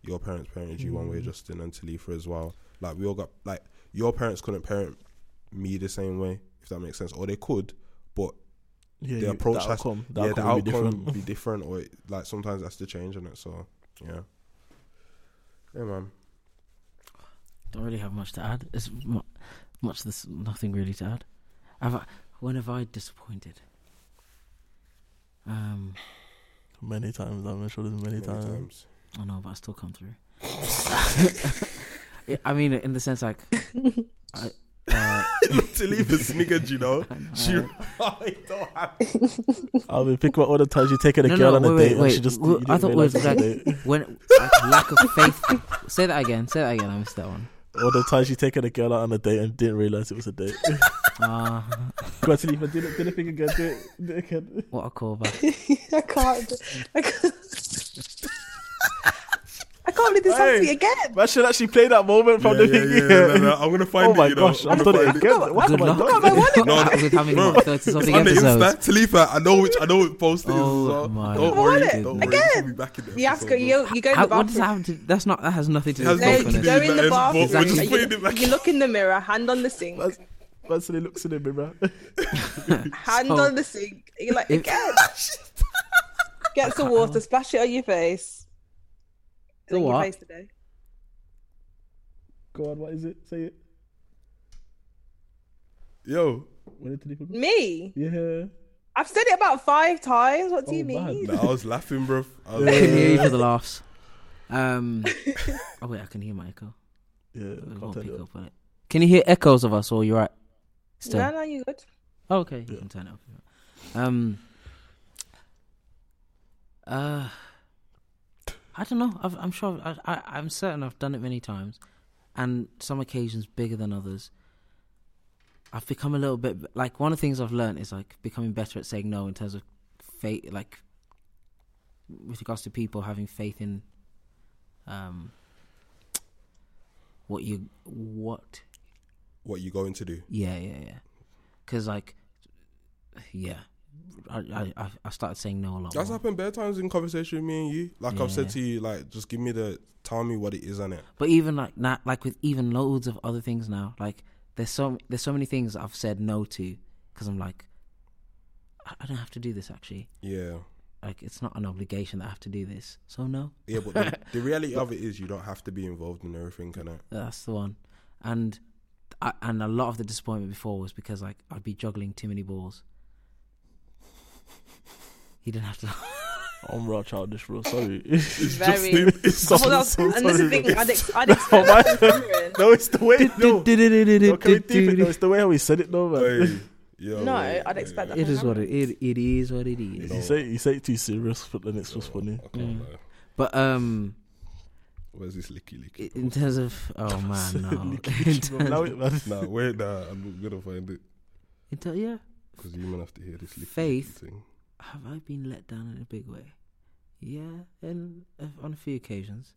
[SPEAKER 3] your parents parented you one way,
[SPEAKER 6] Mm.
[SPEAKER 3] Justin, and Talitha as well. Like we all got like your parents couldn't parent me the same way, if that makes sense, or they could, but
[SPEAKER 6] Yeah,
[SPEAKER 3] the
[SPEAKER 6] you-
[SPEAKER 3] approach
[SPEAKER 6] the
[SPEAKER 3] has
[SPEAKER 6] outcome, the
[SPEAKER 3] yeah,
[SPEAKER 6] outcome
[SPEAKER 3] the
[SPEAKER 6] will
[SPEAKER 3] outcome
[SPEAKER 6] be different.
[SPEAKER 3] be different, or it, like sometimes that's the change in it. So yeah, yeah, man.
[SPEAKER 1] Don't really have much to add. It's mu- much. There's nothing really to add. Have I, when have I disappointed? Um,
[SPEAKER 6] Many times, I'm sure there's many,
[SPEAKER 3] Many
[SPEAKER 6] times.
[SPEAKER 3] times.
[SPEAKER 1] I know, but I still come through. Yeah, I mean, in the sense like, I, uh,
[SPEAKER 3] Talitha sniggered, you know.
[SPEAKER 1] I know.
[SPEAKER 3] She, I don't have.
[SPEAKER 6] I mean, think about all the times you take a
[SPEAKER 1] No,
[SPEAKER 6] girl
[SPEAKER 1] no,
[SPEAKER 6] on a
[SPEAKER 1] wait,
[SPEAKER 6] date
[SPEAKER 1] wait,
[SPEAKER 6] and she just.
[SPEAKER 1] wait.
[SPEAKER 6] you
[SPEAKER 1] I
[SPEAKER 6] didn't
[SPEAKER 1] thought it
[SPEAKER 6] realise
[SPEAKER 1] was
[SPEAKER 6] it
[SPEAKER 1] like
[SPEAKER 6] a date.
[SPEAKER 1] when like, lack of faith. Say that again. Say that again. I missed that one.
[SPEAKER 6] All the times you taken a girl out on a date and didn't realise it was a date.
[SPEAKER 1] Ah,
[SPEAKER 6] Go on, Talitha, do it, do the thing again, do it, do it again.
[SPEAKER 1] what a callback.
[SPEAKER 2] I can't. I can't. I can't believe this happened to me
[SPEAKER 6] Hey.
[SPEAKER 2] again.
[SPEAKER 6] Man should actually play that moment from the
[SPEAKER 3] yeah,
[SPEAKER 6] thing.
[SPEAKER 3] yeah, yeah, no, no, I'm gonna find
[SPEAKER 6] Oh
[SPEAKER 3] it.
[SPEAKER 6] my
[SPEAKER 3] you know.
[SPEAKER 6] gosh,
[SPEAKER 3] I'm
[SPEAKER 6] I've
[SPEAKER 3] gonna
[SPEAKER 6] done it
[SPEAKER 3] find
[SPEAKER 6] again. Why
[SPEAKER 1] Good
[SPEAKER 6] have I
[SPEAKER 1] luck.
[SPEAKER 6] done
[SPEAKER 2] my
[SPEAKER 6] it?
[SPEAKER 2] wallet.
[SPEAKER 3] No, no,
[SPEAKER 1] With having
[SPEAKER 3] bro,
[SPEAKER 1] what, thirty
[SPEAKER 3] It's
[SPEAKER 1] something
[SPEAKER 3] on the
[SPEAKER 1] episodes.
[SPEAKER 3] Insta, Talitha. I know which I know what post it is.
[SPEAKER 1] Oh
[SPEAKER 3] so
[SPEAKER 1] my
[SPEAKER 3] don't
[SPEAKER 2] God.
[SPEAKER 3] worry,
[SPEAKER 2] Again.
[SPEAKER 3] don't worry. We'll be back in the
[SPEAKER 2] You have to go.
[SPEAKER 3] episode,
[SPEAKER 2] You, you go in
[SPEAKER 1] How,
[SPEAKER 2] the
[SPEAKER 1] what does that
[SPEAKER 2] bathroom.
[SPEAKER 1] have to? That's not. That has nothing to
[SPEAKER 3] It
[SPEAKER 1] do
[SPEAKER 3] has
[SPEAKER 1] with
[SPEAKER 2] No,
[SPEAKER 3] nothing
[SPEAKER 2] you
[SPEAKER 3] to
[SPEAKER 1] faithfulness.
[SPEAKER 3] do
[SPEAKER 2] go in the
[SPEAKER 3] That is
[SPEAKER 2] bathroom.
[SPEAKER 3] what we're just
[SPEAKER 2] and
[SPEAKER 3] putting
[SPEAKER 2] You,
[SPEAKER 3] it back
[SPEAKER 2] you look in the mirror, hand on the sink,
[SPEAKER 6] That's- That's when he looks in the mirror.
[SPEAKER 2] hand
[SPEAKER 1] So-
[SPEAKER 2] on the sink. You're like,
[SPEAKER 1] If-
[SPEAKER 2] again. Get some
[SPEAKER 1] can't-
[SPEAKER 2] water, splash it on your face.
[SPEAKER 1] The
[SPEAKER 2] On your
[SPEAKER 1] what?
[SPEAKER 2] face today.
[SPEAKER 6] Go on, what is it? Say it.
[SPEAKER 3] Yo,
[SPEAKER 6] When did Talitha go?
[SPEAKER 2] Me?
[SPEAKER 6] Yeah.
[SPEAKER 2] I've said it about five times. What do
[SPEAKER 6] Oh,
[SPEAKER 2] you mean?
[SPEAKER 6] man.
[SPEAKER 3] nah, I was laughing, bro. I was
[SPEAKER 1] I can hear you
[SPEAKER 3] laughing.
[SPEAKER 1] for the laughs. Um. Oh wait, I can hear my echo.
[SPEAKER 6] Yeah,
[SPEAKER 1] It
[SPEAKER 6] can't
[SPEAKER 1] won't
[SPEAKER 6] tell
[SPEAKER 1] pick
[SPEAKER 6] you.
[SPEAKER 1] up on it. Can you hear echoes of us, or you're right? Still.
[SPEAKER 2] No, no, you good.
[SPEAKER 1] Oh, okay, you
[SPEAKER 6] Yeah.
[SPEAKER 1] can turn it up. Um. Uh. I don't know. I've, I'm sure. I, I, I'm certain I've done it many times, and some occasions bigger than others. I've become a little bit like one of the things I've learned is like becoming better at saying no in terms of faith, like with regards to people having faith in, um, what you what
[SPEAKER 3] What you going to do?
[SPEAKER 1] yeah yeah yeah, because like yeah, I, I I I started saying no a lot.
[SPEAKER 3] That's
[SPEAKER 1] more.
[SPEAKER 3] happened bare times in conversation with me and you. Like I've said
[SPEAKER 1] Yeah.
[SPEAKER 3] to you, like just give me the, tell me what it is on it.
[SPEAKER 1] But even like not like with even loads of other things now, like there's so there's so many things I've said no to because I'm like, I, I don't have to do this actually.
[SPEAKER 3] Yeah,
[SPEAKER 1] Like it's not an obligation that I have to do this. So no,
[SPEAKER 3] yeah. But the, the reality of it is, you don't have to be involved in everything, can it?
[SPEAKER 1] that's the one. And I, and a lot of the disappointment before was because like I'd be juggling too many balls. He didn't have to.
[SPEAKER 6] I'm raw childish, bro. Sorry.
[SPEAKER 3] It's
[SPEAKER 2] Very.
[SPEAKER 3] just it's
[SPEAKER 2] Oh,
[SPEAKER 3] so,
[SPEAKER 2] that's-
[SPEAKER 3] so
[SPEAKER 2] and this is the
[SPEAKER 3] sorry,
[SPEAKER 2] thing,
[SPEAKER 3] bro.
[SPEAKER 2] I'd, ex- I'd expect
[SPEAKER 6] my-
[SPEAKER 2] that from Cameron.
[SPEAKER 6] No, it's the way. No. no, can we deep it? No, it's the way how he said it, though, man.
[SPEAKER 3] Hey, yo,
[SPEAKER 2] No,
[SPEAKER 3] hey,
[SPEAKER 2] I'd expect that.
[SPEAKER 1] It is what it it, it is what it is.
[SPEAKER 3] No.
[SPEAKER 6] You say you say it too serious, but then it's just funny.
[SPEAKER 3] I can't
[SPEAKER 1] Mm.
[SPEAKER 3] lie.
[SPEAKER 1] But um,
[SPEAKER 3] Where's this licky licky?
[SPEAKER 1] i- in terms of oh man, no.
[SPEAKER 6] Licky,
[SPEAKER 1] In
[SPEAKER 6] licky, allow it, man.
[SPEAKER 3] Nah, wait, nah, I'm gonna find it
[SPEAKER 1] in ter- yeah,
[SPEAKER 3] because you might have to hear this licky
[SPEAKER 1] Faith.
[SPEAKER 3] licky thing.
[SPEAKER 1] have I been let down in a big way? Yeah, and uh, on a few occasions.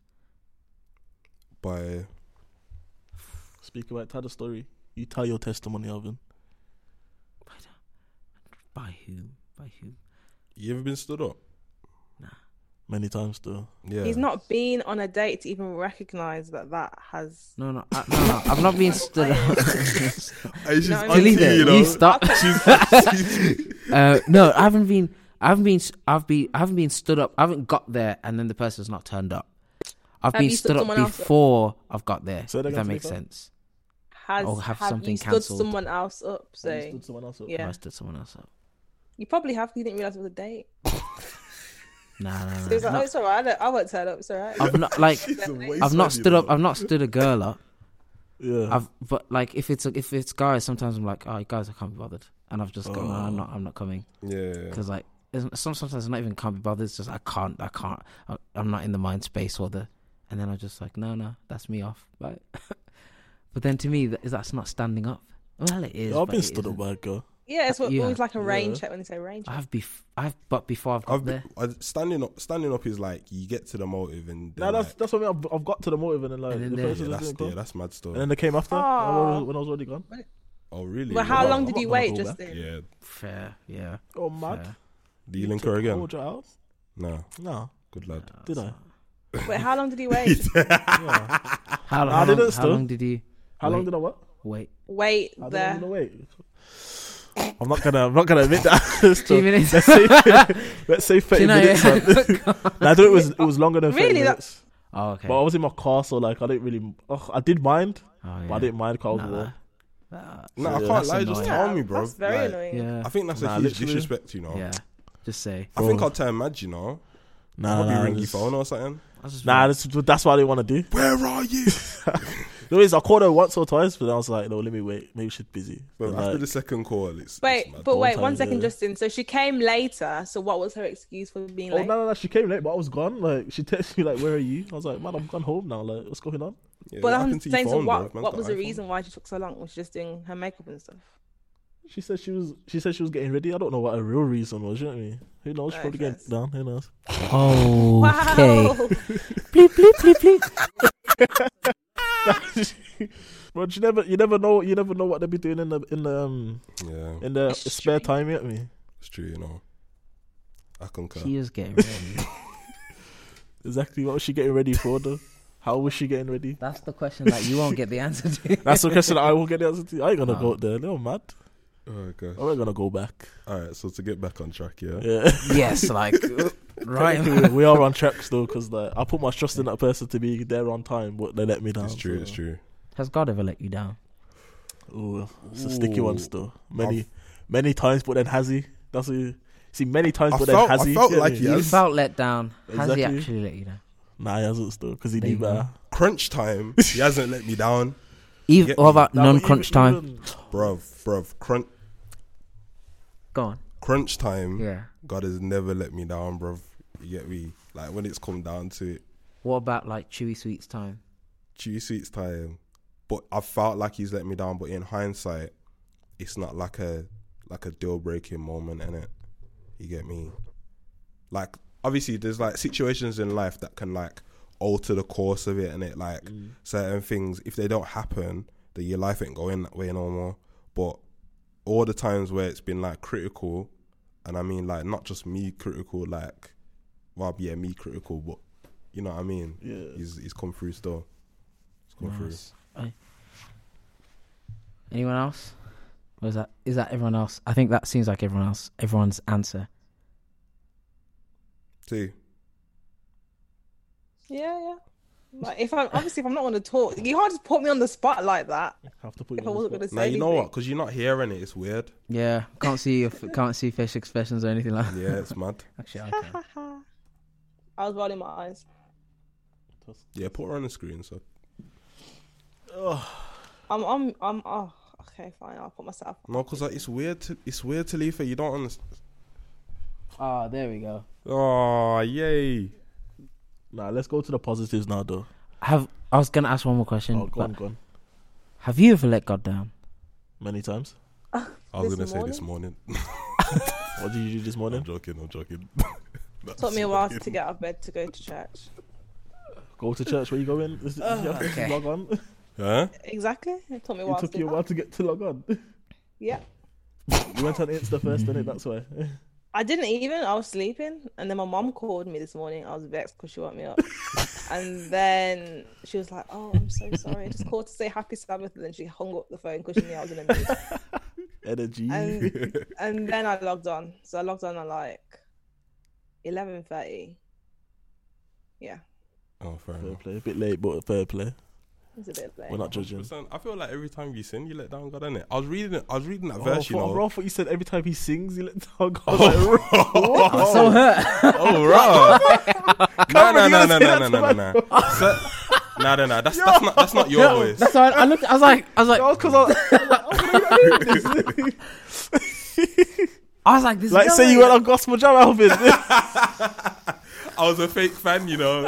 [SPEAKER 3] By
[SPEAKER 6] Speak about tell the story. You tell your testimony, Alvin.
[SPEAKER 1] By, the- by whom? By whom?
[SPEAKER 3] you ever been stood up?
[SPEAKER 6] Many times, though.
[SPEAKER 3] Yeah,
[SPEAKER 2] He's not been on a date to even recognise that that has.
[SPEAKER 1] No, no, I, no, no. I've not been stood up.
[SPEAKER 3] Hey, she's
[SPEAKER 2] No, I mean-
[SPEAKER 3] auntie,
[SPEAKER 1] Delete it.
[SPEAKER 3] you know.
[SPEAKER 1] You stop.
[SPEAKER 3] She's-
[SPEAKER 1] uh, no, I haven't been. I haven't been. I've been. I haven't been stood up. I haven't got there, and then the person's not turned up. I've
[SPEAKER 2] Have
[SPEAKER 1] been
[SPEAKER 2] you stood
[SPEAKER 1] stood up
[SPEAKER 2] someone else up?
[SPEAKER 1] before I've got there.
[SPEAKER 6] Say that
[SPEAKER 1] if
[SPEAKER 6] again,
[SPEAKER 1] that makes
[SPEAKER 6] Talitha.
[SPEAKER 1] sense.
[SPEAKER 2] Has
[SPEAKER 1] Or have
[SPEAKER 2] have
[SPEAKER 1] something
[SPEAKER 2] you stood
[SPEAKER 1] cancelled.
[SPEAKER 2] someone else up?
[SPEAKER 6] Have you
[SPEAKER 2] Saying,
[SPEAKER 6] stood someone else up?
[SPEAKER 2] Yeah.
[SPEAKER 1] Have I stood someone else up?
[SPEAKER 2] you probably have. 'Cause you didn't realise it was a date.
[SPEAKER 1] Nah, nah, nah.
[SPEAKER 2] So he was like,
[SPEAKER 1] Not-
[SPEAKER 2] "Oh, it's alright. I, don't- I won't turn up. It's alright."
[SPEAKER 1] I've not like.
[SPEAKER 3] She's a waste
[SPEAKER 1] I've not
[SPEAKER 3] man,
[SPEAKER 1] stood
[SPEAKER 3] you
[SPEAKER 1] up.
[SPEAKER 3] know.
[SPEAKER 1] I've not stood a girl up.
[SPEAKER 6] Yeah.
[SPEAKER 1] I've but like if it's if it's guys, sometimes I'm like, oh guys, I can't be bothered, and I've just gone, no, I'm not. I'm not coming
[SPEAKER 3] Yeah,
[SPEAKER 1] because like it's- some sometimes I not even can't be bothered. It's just I can't. I can't. I, I'm not in the mind space or the, and then I'm just like, no, no, that's me off. Right. But then to me, that, that's not standing up. Well, it is.
[SPEAKER 6] Yeah, I've
[SPEAKER 1] but
[SPEAKER 6] been
[SPEAKER 1] it
[SPEAKER 6] stood up
[SPEAKER 1] isn't.
[SPEAKER 6] by a girl.
[SPEAKER 2] Yeah, it's what,
[SPEAKER 1] Yeah.
[SPEAKER 2] always like a rain
[SPEAKER 6] Yeah.
[SPEAKER 2] check when they say rain check.
[SPEAKER 1] I've bef- I've but before I've got
[SPEAKER 3] I've
[SPEAKER 1] there.
[SPEAKER 3] been, I, standing up. Standing up is like you get to the motive and
[SPEAKER 6] No,
[SPEAKER 3] then,
[SPEAKER 6] that's that's what I mean. I've, I've got to the motive and then like
[SPEAKER 1] And then
[SPEAKER 6] the
[SPEAKER 1] there-
[SPEAKER 3] like,
[SPEAKER 6] person
[SPEAKER 3] yeah,
[SPEAKER 6] just
[SPEAKER 3] that's
[SPEAKER 6] didn't come.
[SPEAKER 3] yeah, that's mad stuff.
[SPEAKER 6] And then they came after
[SPEAKER 2] Aw.
[SPEAKER 6] when I was, when I was already gone.
[SPEAKER 3] Oh really?
[SPEAKER 2] But how
[SPEAKER 3] Yeah.
[SPEAKER 2] long
[SPEAKER 6] I'm
[SPEAKER 2] did
[SPEAKER 6] not
[SPEAKER 2] you
[SPEAKER 6] gonna
[SPEAKER 2] wait,
[SPEAKER 6] go back.
[SPEAKER 2] Justin?
[SPEAKER 3] Yeah.
[SPEAKER 1] Fair, yeah.
[SPEAKER 6] Oh, mad.
[SPEAKER 1] Fair.
[SPEAKER 3] Do you link her again?
[SPEAKER 6] Hold your house?
[SPEAKER 3] No.
[SPEAKER 6] No.
[SPEAKER 3] Good lad.
[SPEAKER 1] No,
[SPEAKER 6] Did
[SPEAKER 1] it's
[SPEAKER 6] I?
[SPEAKER 1] not.
[SPEAKER 2] Wait, how long did he wait?
[SPEAKER 6] Yeah.
[SPEAKER 1] How,
[SPEAKER 6] Nah,
[SPEAKER 1] how,
[SPEAKER 6] I didn't
[SPEAKER 1] long, how
[SPEAKER 6] still.
[SPEAKER 1] long did you
[SPEAKER 6] How long
[SPEAKER 1] Wait.
[SPEAKER 6] did I what?
[SPEAKER 1] wait?
[SPEAKER 2] Wait
[SPEAKER 6] How
[SPEAKER 2] there.
[SPEAKER 6] did I wait? I'm not gonna. I'm not gonna admit that.
[SPEAKER 1] Two minutes.
[SPEAKER 6] Let's say. Let's say thirty
[SPEAKER 1] You know,
[SPEAKER 6] minutes.
[SPEAKER 1] yeah.
[SPEAKER 6] man. Nah, I thought it was. It was longer than thirty
[SPEAKER 2] Really? That-
[SPEAKER 6] minutes.
[SPEAKER 1] Oh, okay.
[SPEAKER 6] But I was in my car, so like I didn't really. Oh, I did mind,
[SPEAKER 1] oh, yeah.
[SPEAKER 6] but I didn't mind because I was
[SPEAKER 1] Nah.
[SPEAKER 6] warm.
[SPEAKER 1] Uh,
[SPEAKER 3] No,
[SPEAKER 6] Yeah,
[SPEAKER 3] I can't
[SPEAKER 1] that's
[SPEAKER 3] lie. Just
[SPEAKER 1] annoying.
[SPEAKER 3] tell
[SPEAKER 2] Yeah,
[SPEAKER 3] me, bro.
[SPEAKER 2] That's very
[SPEAKER 3] Like,
[SPEAKER 2] annoying.
[SPEAKER 1] yeah.
[SPEAKER 3] I think that's
[SPEAKER 6] Nah,
[SPEAKER 3] a huge
[SPEAKER 6] literally.
[SPEAKER 3] disrespect, you know.
[SPEAKER 1] Yeah. Just say.
[SPEAKER 3] I think
[SPEAKER 6] Bro.
[SPEAKER 3] I'll turn mad, you know.
[SPEAKER 6] Nah,
[SPEAKER 3] Probably
[SPEAKER 6] nah,
[SPEAKER 3] ring your
[SPEAKER 6] just-
[SPEAKER 3] phone or something.
[SPEAKER 1] I just
[SPEAKER 6] Nah, that's, that's what I didn't want to do.
[SPEAKER 3] Where are you?
[SPEAKER 6] The thing is, I called her once or twice, but I was like, no, let me wait. Maybe she's busy.
[SPEAKER 3] But
[SPEAKER 6] And,
[SPEAKER 3] after
[SPEAKER 6] like,
[SPEAKER 3] the second call, it's
[SPEAKER 2] Wait,
[SPEAKER 3] it's mad.
[SPEAKER 2] but
[SPEAKER 6] One
[SPEAKER 2] wait,
[SPEAKER 6] time,
[SPEAKER 2] one second,
[SPEAKER 6] yeah.
[SPEAKER 2] Justin. So she came later. So what was her excuse for being
[SPEAKER 6] oh
[SPEAKER 2] late?
[SPEAKER 6] no, no, no, she came late, but I was gone. Like she texted me like, "Where are you?" I was like, "Man, I'm gone home now. Like, what's going on?"
[SPEAKER 3] Yeah,
[SPEAKER 2] But
[SPEAKER 3] what
[SPEAKER 2] I'm
[SPEAKER 3] happened to your
[SPEAKER 2] saying, so
[SPEAKER 3] phone,
[SPEAKER 2] what?
[SPEAKER 3] bro? Man's
[SPEAKER 2] What
[SPEAKER 3] got
[SPEAKER 2] was the
[SPEAKER 3] iPhone.
[SPEAKER 2] reason why she took so long? Was she just doing her makeup and stuff?
[SPEAKER 6] She said she was. She said she was getting ready. I don't know what her real reason was. You know what I mean? Who knows? She's
[SPEAKER 2] Right,
[SPEAKER 6] probably getting
[SPEAKER 2] yes.
[SPEAKER 6] down. Who knows?
[SPEAKER 1] Oh,
[SPEAKER 2] Wow.
[SPEAKER 1] okay. Bleep, bleep, bleep, bleep.
[SPEAKER 6] But you never, you never know. You never know what they be doing in the in the um,
[SPEAKER 3] Yeah,
[SPEAKER 6] in the
[SPEAKER 2] It's
[SPEAKER 6] spare
[SPEAKER 2] true.
[SPEAKER 6] time. You know what I mean?
[SPEAKER 3] it's true, you know. I concur.
[SPEAKER 1] She is getting ready.
[SPEAKER 6] Exactly. What was she getting ready for? Though? How was she getting ready?
[SPEAKER 1] That's the question that you won't get the answer to.
[SPEAKER 6] That's the question I will get the answer to. I ain't gonna
[SPEAKER 1] No.
[SPEAKER 6] go out there. They're mad.
[SPEAKER 3] Oh gosh.
[SPEAKER 6] I ain't gonna go back.
[SPEAKER 3] All right, so to get back on track, yeah.
[SPEAKER 6] Yeah.
[SPEAKER 1] Yes, like right.
[SPEAKER 6] Technically, we are on track still because like, I put my trust in that person to be there on time, but they let me down.
[SPEAKER 3] It's true.
[SPEAKER 6] so-
[SPEAKER 3] It's true.
[SPEAKER 1] Has God ever let you down?
[SPEAKER 6] Ooh, it's a sticky one
[SPEAKER 3] Ooh.
[SPEAKER 6] still. Many,
[SPEAKER 3] I've-
[SPEAKER 6] many times, but then has he? That's a, see, many times,
[SPEAKER 3] I
[SPEAKER 6] but
[SPEAKER 3] felt-
[SPEAKER 6] then has
[SPEAKER 3] I
[SPEAKER 6] he?
[SPEAKER 3] felt
[SPEAKER 6] You know
[SPEAKER 3] like
[SPEAKER 6] what I
[SPEAKER 3] he
[SPEAKER 6] mean?
[SPEAKER 1] You
[SPEAKER 3] Yes.
[SPEAKER 1] felt let down. Has he
[SPEAKER 6] Exactly.
[SPEAKER 1] actually let you down?
[SPEAKER 6] Nah, he hasn't still because he
[SPEAKER 1] There
[SPEAKER 6] knew
[SPEAKER 1] you go.
[SPEAKER 6] better.
[SPEAKER 3] Crunch time. He hasn't let me down,
[SPEAKER 1] Even,
[SPEAKER 3] Get
[SPEAKER 1] what
[SPEAKER 3] me.
[SPEAKER 1] about
[SPEAKER 6] Nah, but
[SPEAKER 1] non-crunch
[SPEAKER 6] even-
[SPEAKER 1] time?
[SPEAKER 6] even-
[SPEAKER 3] bruv, bruv. Crunch,
[SPEAKER 1] Go on.
[SPEAKER 3] crunch time.
[SPEAKER 1] Yeah.
[SPEAKER 3] God has never let me down, bruv. You get me? Like when it's come down to it,
[SPEAKER 1] What about like chewy sweets time?
[SPEAKER 3] chewy sweets time. But I felt like he's let me down. But in hindsight, it's not like a like a deal breaking moment, innit? You get me? Like obviously, there's like situations in life that can like alter the course of it, and it like
[SPEAKER 6] Mm.
[SPEAKER 3] certain things. If they don't happen, then your life ain't going that way no more. But all the times where it's been like critical, and I mean like not just me critical, like well yeah me critical, but you know what I mean.
[SPEAKER 6] Yeah.
[SPEAKER 3] He's he's come through still. He's come through.
[SPEAKER 1] Nice. I- Anyone else? Or is that is that everyone else? I think that seems like everyone else. Everyone's answer.
[SPEAKER 3] See,
[SPEAKER 2] Yeah, yeah. Like if I'm obviously if I'm not going to talk, you can't just put me on the spot like that.
[SPEAKER 6] Have to put
[SPEAKER 2] If
[SPEAKER 6] you
[SPEAKER 2] I
[SPEAKER 6] on the
[SPEAKER 2] wasn't going
[SPEAKER 6] spot.
[SPEAKER 2] to say
[SPEAKER 3] now you know
[SPEAKER 2] anything.
[SPEAKER 3] what? Because you're not hearing it. It's weird.
[SPEAKER 1] Yeah, can't see your f- can't see facial expressions or anything like that.
[SPEAKER 3] Yeah, it's mad.
[SPEAKER 1] Actually, I can.
[SPEAKER 2] I was rolling my eyes.
[SPEAKER 3] Yeah, put her on the screen. So
[SPEAKER 2] I'm, I'm, I'm. Oh, okay, fine. I'll put myself.
[SPEAKER 3] no, because like, it's weird. To, it's weird to leave her. You don't understand.
[SPEAKER 1] Oh, there we go.
[SPEAKER 3] Oh, yay!
[SPEAKER 6] Nah, let's go to the positives now, though.
[SPEAKER 1] Have I was gonna ask one more question.
[SPEAKER 6] Oh, go
[SPEAKER 1] but
[SPEAKER 6] on, go on.
[SPEAKER 1] have you ever let God down?
[SPEAKER 6] Many times.
[SPEAKER 3] I was
[SPEAKER 2] This
[SPEAKER 3] gonna say this morning.
[SPEAKER 6] What did you do this
[SPEAKER 3] I'm
[SPEAKER 6] morning?
[SPEAKER 3] joking. I'm joking.
[SPEAKER 2] Took me a while to get out of bed to go to church.
[SPEAKER 6] Go to church. Where you going? Is,
[SPEAKER 1] Oh,
[SPEAKER 6] you have to
[SPEAKER 1] okay.
[SPEAKER 6] log on.
[SPEAKER 3] Huh?
[SPEAKER 2] Exactly. It took me a
[SPEAKER 6] It
[SPEAKER 2] while
[SPEAKER 6] took
[SPEAKER 2] to
[SPEAKER 6] you
[SPEAKER 2] do
[SPEAKER 6] a while
[SPEAKER 2] that.
[SPEAKER 6] to get to log on.
[SPEAKER 2] Yeah.
[SPEAKER 6] You went on Insta first, didn't it? That's why.
[SPEAKER 2] I didn't even. I was sleeping, and then my mom called me this morning. I was vexed because she woke me up, and then she was like, "Oh, I'm so sorry. I just called to say happy Sabbath," and then she hung up the phone because she knew I was in a mood.
[SPEAKER 6] Energy.
[SPEAKER 2] And and then I logged on. So I logged on at like eleven thirty. Yeah,
[SPEAKER 3] Oh, fair
[SPEAKER 6] Fair
[SPEAKER 3] enough.
[SPEAKER 6] play. A bit late, but fair play.
[SPEAKER 2] it's a bit late.
[SPEAKER 6] We're not judging.
[SPEAKER 3] Listen, I feel like every time you sin, you let down God, innit? I was reading it. I was reading that
[SPEAKER 6] Oh,
[SPEAKER 3] verse, you
[SPEAKER 6] for-
[SPEAKER 3] know.
[SPEAKER 6] bro, I thought you said every time he sings, he let down God. I was like,
[SPEAKER 1] I'm so hurt.
[SPEAKER 3] Oh, right. No, no,
[SPEAKER 6] you
[SPEAKER 3] no,
[SPEAKER 6] gotta
[SPEAKER 3] no,
[SPEAKER 6] say
[SPEAKER 3] no,
[SPEAKER 6] that
[SPEAKER 3] no,
[SPEAKER 6] to
[SPEAKER 3] no, no. So- No, no, no. That's that's not that's not your voice.
[SPEAKER 1] That's why I looked. I was like, I was like,
[SPEAKER 6] That was because I was like, oh, this.
[SPEAKER 1] I was like, this.
[SPEAKER 6] Like,
[SPEAKER 1] is
[SPEAKER 6] say you went on Gospel Jam, Alvin.
[SPEAKER 3] I was a fake fan, you know.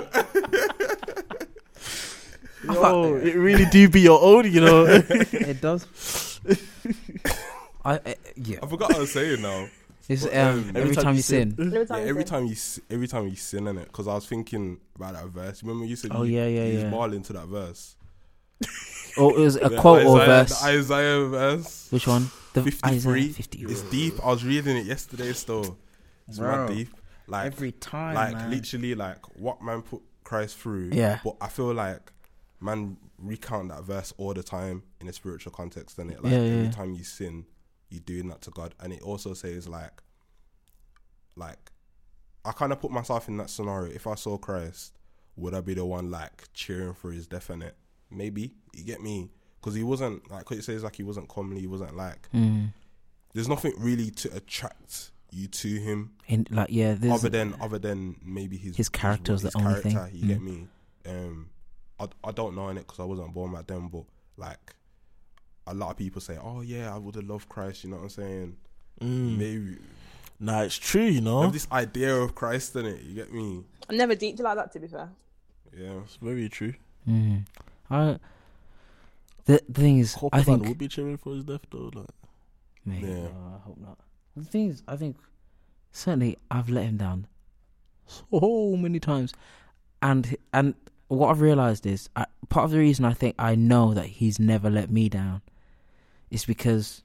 [SPEAKER 6] Yo, it really do be your own, you know.
[SPEAKER 1] It does. I uh, yeah.
[SPEAKER 3] I forgot what I was saying now.
[SPEAKER 1] It's
[SPEAKER 3] But,
[SPEAKER 1] um,
[SPEAKER 3] um,
[SPEAKER 1] every, time, you sin.
[SPEAKER 2] Every
[SPEAKER 3] Yeah,
[SPEAKER 2] time,
[SPEAKER 3] every
[SPEAKER 2] you
[SPEAKER 3] time you s- every time you sin in it, because I was thinking about that verse. Remember you said
[SPEAKER 1] Oh,
[SPEAKER 3] you,
[SPEAKER 1] yeah, yeah,
[SPEAKER 3] you was
[SPEAKER 1] yeah.
[SPEAKER 3] marling to that verse.
[SPEAKER 1] Or it was a
[SPEAKER 3] The
[SPEAKER 1] quote or
[SPEAKER 3] Isaiah-
[SPEAKER 1] verse.
[SPEAKER 3] The Isaiah verse.
[SPEAKER 1] Which one? The
[SPEAKER 3] fifty-three.
[SPEAKER 1] Isaiah fifty-three.
[SPEAKER 3] It's deep. I was reading it yesterday still. It's
[SPEAKER 1] Bro,
[SPEAKER 3] mad deep. Like
[SPEAKER 1] Every time,
[SPEAKER 3] like
[SPEAKER 1] man.
[SPEAKER 3] literally like what man put Christ through.
[SPEAKER 1] Yeah.
[SPEAKER 3] But I feel like man recount that verse all the time in a spiritual context, and it like
[SPEAKER 1] Yeah,
[SPEAKER 3] every
[SPEAKER 1] yeah.
[SPEAKER 3] time you sin, you're doing that to God. And it also says like, like I kind of put myself in that scenario. If I saw Christ, would I be the one like cheering for his death in it? Maybe. You get me? Because he wasn't like, cause it says like he wasn't comely. He wasn't like.
[SPEAKER 1] Mm.
[SPEAKER 3] There's nothing really to attract you to him.
[SPEAKER 1] In, like yeah, there's
[SPEAKER 3] Other than other than maybe his
[SPEAKER 1] His character was
[SPEAKER 3] his
[SPEAKER 1] the only
[SPEAKER 3] character,
[SPEAKER 1] thing.
[SPEAKER 3] You
[SPEAKER 1] Mm.
[SPEAKER 3] get me? Um, I I don't know in it because I wasn't born back then, but like a lot of people say, oh yeah, I would have loved Christ. You know what I'm saying?
[SPEAKER 6] Mm.
[SPEAKER 3] Maybe
[SPEAKER 6] Nah, it's true, you
[SPEAKER 3] I
[SPEAKER 6] know.
[SPEAKER 3] have this idea of Christ in it. You get me?
[SPEAKER 2] I never deeped like that, to be fair.
[SPEAKER 3] Yeah.
[SPEAKER 6] It's very true.
[SPEAKER 1] Mm. I the, the thing is,
[SPEAKER 6] Hope
[SPEAKER 1] I think
[SPEAKER 6] would be cheering for his death though. Like,
[SPEAKER 1] maybe.
[SPEAKER 3] Yeah.
[SPEAKER 1] uh, I hope not. The thing is, I think certainly I've let him down so many times, and and what I've realized is I, part of the reason I think I know that he's never let me down is because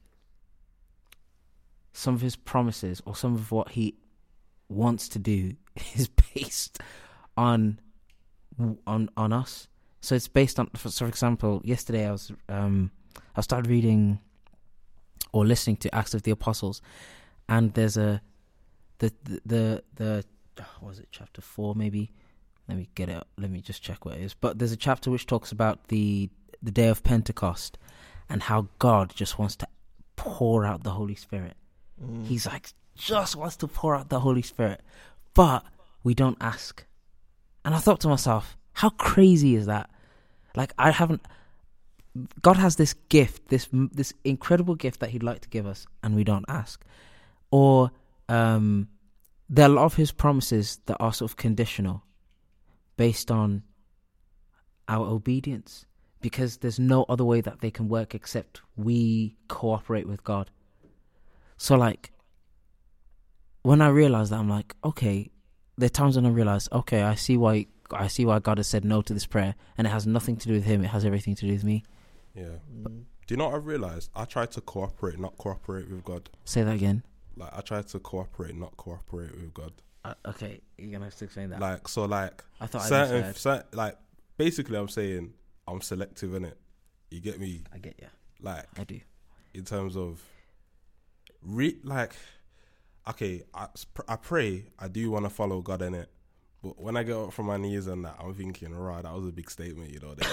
[SPEAKER 1] some of his promises or some of what he wants to do is based on on on us. So it's based on, for, so for example, yesterday I was um I started reading or listening to Acts of the Apostles, and there's a the the the, the what was it, chapter four maybe? Let me get it. Let me just check what it is. But there's a chapter which talks about the the day of Pentecost and how God just wants to pour out the Holy Spirit.
[SPEAKER 6] mm.
[SPEAKER 1] He's like just wants to pour out the Holy Spirit, but we don't ask. And I thought to myself, how crazy is that? Like, I haven't. God has this gift, this this incredible gift that He'd like to give us, and we don't ask. Or um, there are a lot of His promises that are sort of conditional, based on our obedience, because there's no other way that they can work except we cooperate with God. So, like, when I realized that, I'm like, okay, there are times when I realize, okay, I see why I see why God has said no to this prayer, and it has nothing to do with Him. It has everything to do with me.
[SPEAKER 3] Yeah.
[SPEAKER 6] Mm.
[SPEAKER 3] Do you know what I've realized? I try to cooperate, not cooperate with God.
[SPEAKER 1] Say that again.
[SPEAKER 3] Like I try to cooperate, not cooperate with God.
[SPEAKER 1] Uh, okay, you're gonna have to explain that.
[SPEAKER 3] Like so, like
[SPEAKER 1] I thought I
[SPEAKER 3] certain,
[SPEAKER 1] misheard.
[SPEAKER 3] certain, like basically, I'm saying I'm selective in it. You get me?
[SPEAKER 1] I get you.
[SPEAKER 3] Like
[SPEAKER 1] I do.
[SPEAKER 3] in terms of, re like, okay, I, I pray. I do want to follow God in it, but when I get up from my knees and that, I'm thinking, right, that was a big statement, you know.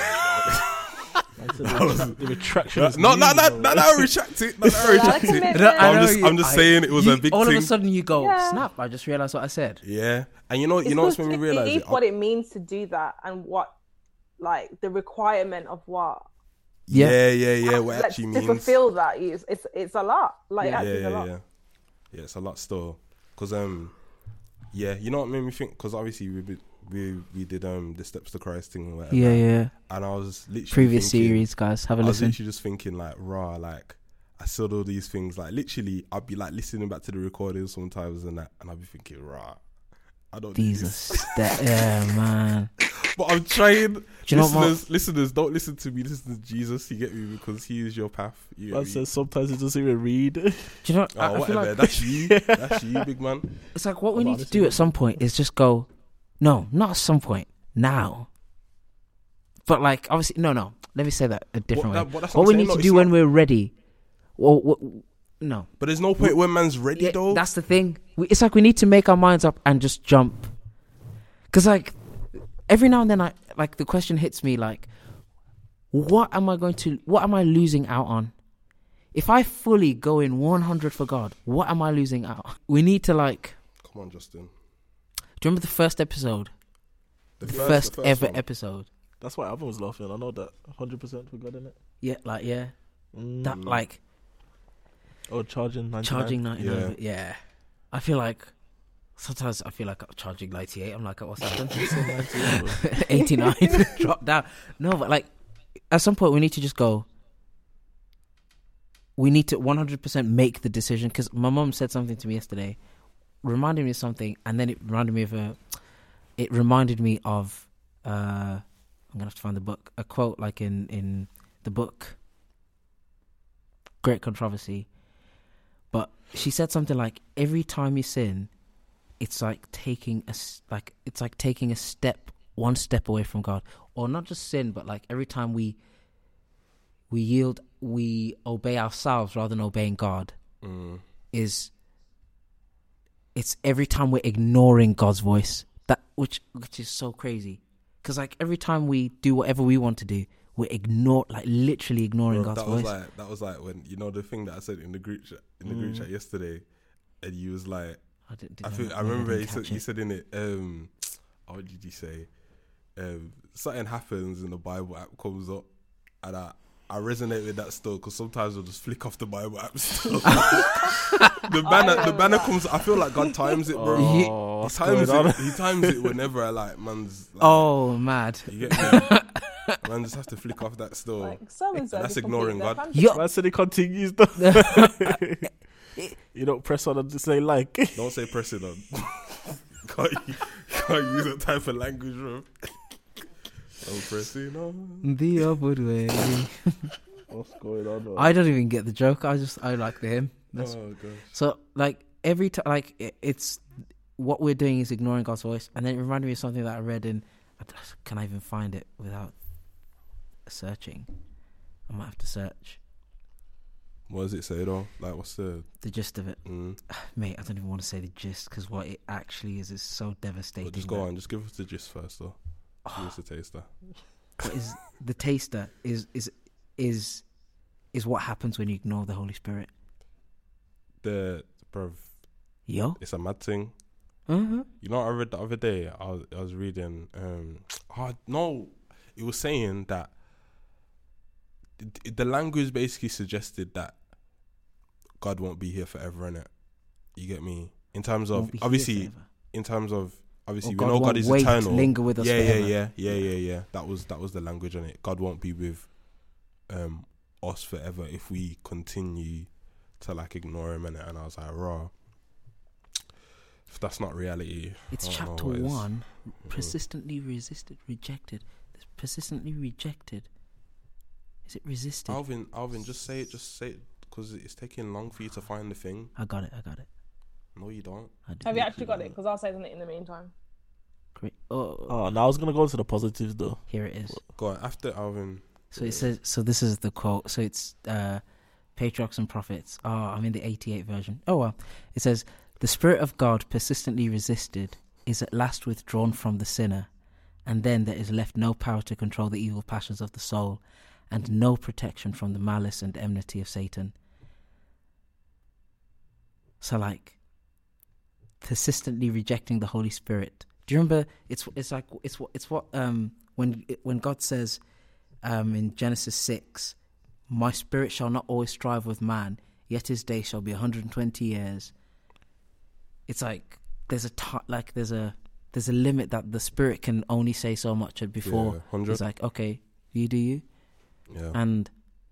[SPEAKER 6] the, was, the retraction. is
[SPEAKER 3] no, no,
[SPEAKER 6] new,
[SPEAKER 3] no,
[SPEAKER 6] you
[SPEAKER 3] no,
[SPEAKER 6] know,
[SPEAKER 3] no,
[SPEAKER 6] like-
[SPEAKER 3] retract it. No, no, retract it.
[SPEAKER 2] commitment.
[SPEAKER 1] No, I
[SPEAKER 3] I'm
[SPEAKER 1] know
[SPEAKER 3] just,
[SPEAKER 1] you-
[SPEAKER 3] I'm just
[SPEAKER 1] I-
[SPEAKER 3] saying it was
[SPEAKER 1] You-
[SPEAKER 3] a big
[SPEAKER 1] all
[SPEAKER 3] thing.
[SPEAKER 1] of a sudden you go,
[SPEAKER 2] Yeah.
[SPEAKER 1] snap, I just realised what I said.
[SPEAKER 3] Yeah, and you know, you
[SPEAKER 2] It's
[SPEAKER 3] know what's
[SPEAKER 2] just
[SPEAKER 3] made me
[SPEAKER 2] deep
[SPEAKER 3] realize it.
[SPEAKER 2] what it means to do that and what, like, the requirement of what.
[SPEAKER 1] Yeah.
[SPEAKER 3] Yeah, yeah, yeah. What it
[SPEAKER 2] Like,
[SPEAKER 3] actually
[SPEAKER 2] to
[SPEAKER 3] means.
[SPEAKER 2] fulfill that, it's it's, it's a lot. Like,
[SPEAKER 1] Yeah.
[SPEAKER 2] actually,
[SPEAKER 3] yeah,
[SPEAKER 2] it's a
[SPEAKER 3] yeah,
[SPEAKER 2] lot.
[SPEAKER 3] yeah. Yeah, it's a lot still. Cause um, yeah, you know what made me think? Cause obviously we be- we we did um the Steps to Christ thing or whatever.
[SPEAKER 1] Yeah, yeah.
[SPEAKER 3] And I was literally
[SPEAKER 1] Previous
[SPEAKER 3] thinking,
[SPEAKER 1] series, guys, have a
[SPEAKER 3] I was
[SPEAKER 1] listen.
[SPEAKER 3] literally just thinking like, raw, like I said all these things. Like literally, I'd be like listening back to the recordings sometimes and that, and I'd be thinking, raw, I don't need
[SPEAKER 1] These are
[SPEAKER 3] this.
[SPEAKER 1] sta- yeah, man.
[SPEAKER 3] But I'm trying.
[SPEAKER 1] Do you know what?
[SPEAKER 3] listeners, listeners, don't listen to me. Listen to Jesus. You get me, because He is your path. You get
[SPEAKER 6] Man
[SPEAKER 3] me?
[SPEAKER 6] says sometimes he doesn't even read.
[SPEAKER 1] Do you know?
[SPEAKER 3] Oh,
[SPEAKER 1] I, I feel
[SPEAKER 3] whatever.
[SPEAKER 1] like
[SPEAKER 3] That's you. That's you, big man.
[SPEAKER 1] it's like what we
[SPEAKER 6] I'm
[SPEAKER 1] need to
[SPEAKER 6] honestly-
[SPEAKER 1] do at some point is just go, no, not at some point, now. But like, obviously, no, no. Let me say that a different
[SPEAKER 3] What-
[SPEAKER 1] way.
[SPEAKER 3] that- what- that's
[SPEAKER 1] What
[SPEAKER 3] I'm
[SPEAKER 1] we
[SPEAKER 3] saying,
[SPEAKER 1] need
[SPEAKER 3] no,
[SPEAKER 1] to
[SPEAKER 3] it's
[SPEAKER 1] do when
[SPEAKER 3] not-
[SPEAKER 1] we're ready. Well, what, no.
[SPEAKER 3] But there's no point when man's ready
[SPEAKER 1] Yeah,
[SPEAKER 3] though.
[SPEAKER 1] that's the thing. We, it's like we need to make our minds up and just jump. Because like every now and then, I like the question hits me like, what am I going to? What am I losing out on? If I fully go in one hundred for God, what am I losing out? We need to like.
[SPEAKER 3] Come on, Justin.
[SPEAKER 1] Do you remember the first episode?
[SPEAKER 3] The
[SPEAKER 1] The
[SPEAKER 3] first-
[SPEAKER 1] first,
[SPEAKER 3] the first
[SPEAKER 1] ever
[SPEAKER 3] one.
[SPEAKER 1] episode.
[SPEAKER 6] That's why everyone was laughing. I know that one hundred percent we got in it.
[SPEAKER 1] Yeah, like yeah,
[SPEAKER 6] Mm.
[SPEAKER 1] that like
[SPEAKER 6] Oh, charging ninety-nine.
[SPEAKER 1] charging ninety nine.
[SPEAKER 3] Yeah.
[SPEAKER 1] Yeah. yeah, I feel like sometimes I feel like I'm charging ninety eight. I'm like, what's happened? eighty nine. Drop down. No, but like at some point we need to just go. We need to one hundred percent make the decision, because my mum said something to me yesterday, reminded me of something, and then it reminded me of a. It reminded me of. Uh, I'm gonna have to find the book. A quote like in in the book. Great Controversy. But she said something like, every time you sin, it's like taking a s- like it's like taking a step one step away from God, or not just sin, but like every time we we yield, we obey ourselves rather than obeying God,
[SPEAKER 3] Mm.
[SPEAKER 1] is it's every time we're ignoring God's voice, that which which is so crazy, because like every time we do whatever we want to do, we're ignore like literally ignoring
[SPEAKER 3] Bro,
[SPEAKER 1] God's
[SPEAKER 3] that was
[SPEAKER 1] voice.
[SPEAKER 3] like that was like when you know the thing that I said in the group chat in the group
[SPEAKER 6] Mm.
[SPEAKER 3] chat yesterday, and you was like,
[SPEAKER 1] I, didn't,
[SPEAKER 3] I
[SPEAKER 1] didn't-
[SPEAKER 3] feel I
[SPEAKER 1] maybe
[SPEAKER 3] remember
[SPEAKER 1] didn't
[SPEAKER 3] you said
[SPEAKER 1] catch
[SPEAKER 3] you
[SPEAKER 1] it.
[SPEAKER 3] said in it, um, oh, what did you say? Um, something happens and the Bible app comes up, and I I resonate with that still because sometimes I'll just flick off the Bible app still. the banner the
[SPEAKER 2] remember
[SPEAKER 3] banner
[SPEAKER 2] that.
[SPEAKER 3] comes. I feel like God times it, bro.
[SPEAKER 6] Oh,
[SPEAKER 3] he
[SPEAKER 6] what's
[SPEAKER 3] times
[SPEAKER 6] going on?
[SPEAKER 3] it. He times it whenever I like man's. Like,
[SPEAKER 1] Oh, mad!
[SPEAKER 3] you get me? Man just has to flick off that still.
[SPEAKER 2] Like so and so.
[SPEAKER 3] That's ignoring God.
[SPEAKER 1] Yo,
[SPEAKER 6] Man said he continues though. You don't press on and just say like.
[SPEAKER 3] Don't say press it on. can't, you, can't use that type of language, bro. Don't press it on.
[SPEAKER 1] the upward way.
[SPEAKER 6] What's going on? Man?
[SPEAKER 1] I don't even get the joke. I just I like the hymn. That's,
[SPEAKER 3] Oh gosh.
[SPEAKER 1] so like every time, like it, it's what we're doing is ignoring God's voice, and then it reminded me of something that I read in. I d- Can I even find it without searching? I might have to search
[SPEAKER 3] What does it say though? Like, what's the?
[SPEAKER 1] the gist of it,
[SPEAKER 3] Mm.
[SPEAKER 1] mate. I don't even want to say the gist because what it actually is is so devastating.
[SPEAKER 3] Well, just go
[SPEAKER 1] that-
[SPEAKER 3] on. Just give us the gist first, though. Give us a taster.
[SPEAKER 1] What is the taster is is is is what happens when you ignore the Holy Spirit.
[SPEAKER 3] The bruv,
[SPEAKER 1] Yo,
[SPEAKER 3] it's a mad thing.
[SPEAKER 1] uh-huh.
[SPEAKER 3] You know what I read the other day? I was, I was reading. Um, oh, no, it was saying that the, the language basically suggested that God won't be here forever, innit? You get me? In terms of
[SPEAKER 1] Won't be here
[SPEAKER 3] obviously,
[SPEAKER 1] forever.
[SPEAKER 3] in terms of obviously,
[SPEAKER 1] Or
[SPEAKER 3] we
[SPEAKER 1] God
[SPEAKER 3] know God
[SPEAKER 1] won't
[SPEAKER 3] is
[SPEAKER 1] wait,
[SPEAKER 3] eternal.
[SPEAKER 1] linger with us
[SPEAKER 3] yeah, yeah,
[SPEAKER 1] forever.
[SPEAKER 3] yeah, yeah, yeah, yeah. That was that was the language on it. God won't be with um us forever if we continue to like ignore him, innit? And I was like, raw. If that's not reality,
[SPEAKER 1] It's
[SPEAKER 3] I don't know
[SPEAKER 1] chapter
[SPEAKER 3] what is.
[SPEAKER 1] one. Persistently resisted, rejected. Persistently rejected. Is it resisted?
[SPEAKER 3] Alvin, Alvin, just say it. Just say it because it's taking long for you to find the thing.
[SPEAKER 1] I got it. I got it.
[SPEAKER 3] No, you don't.
[SPEAKER 1] I did.
[SPEAKER 2] Have you actually got it? Because I'll say something in the meantime.
[SPEAKER 1] Great. Oh,
[SPEAKER 6] Oh, now I was gonna go into the positives though.
[SPEAKER 1] here it is.
[SPEAKER 3] Go on after Alvin.
[SPEAKER 1] So it says. So this is the quote. So it's uh, Patriarchs and Prophets. Oh, I'm in the eighty-eight version. Oh well. It says, "The Spirit of God, persistently resisted, is at last withdrawn from the sinner, and then there is left no power to control the evil passions of the soul, and no protection from the malice and enmity of Satan." So like, persistently rejecting the Holy Spirit. Do you remember? It's it's like it's what it's what um when when God says um in Genesis six, "My spirit shall not always strive with man, yet his day shall be one hundred twenty years." It's like there's a t- like there's a there's a limit that the spirit can only say so much, and before
[SPEAKER 3] Yeah, hundred.
[SPEAKER 1] it's like, okay, you do you.
[SPEAKER 3] Yeah.
[SPEAKER 1] And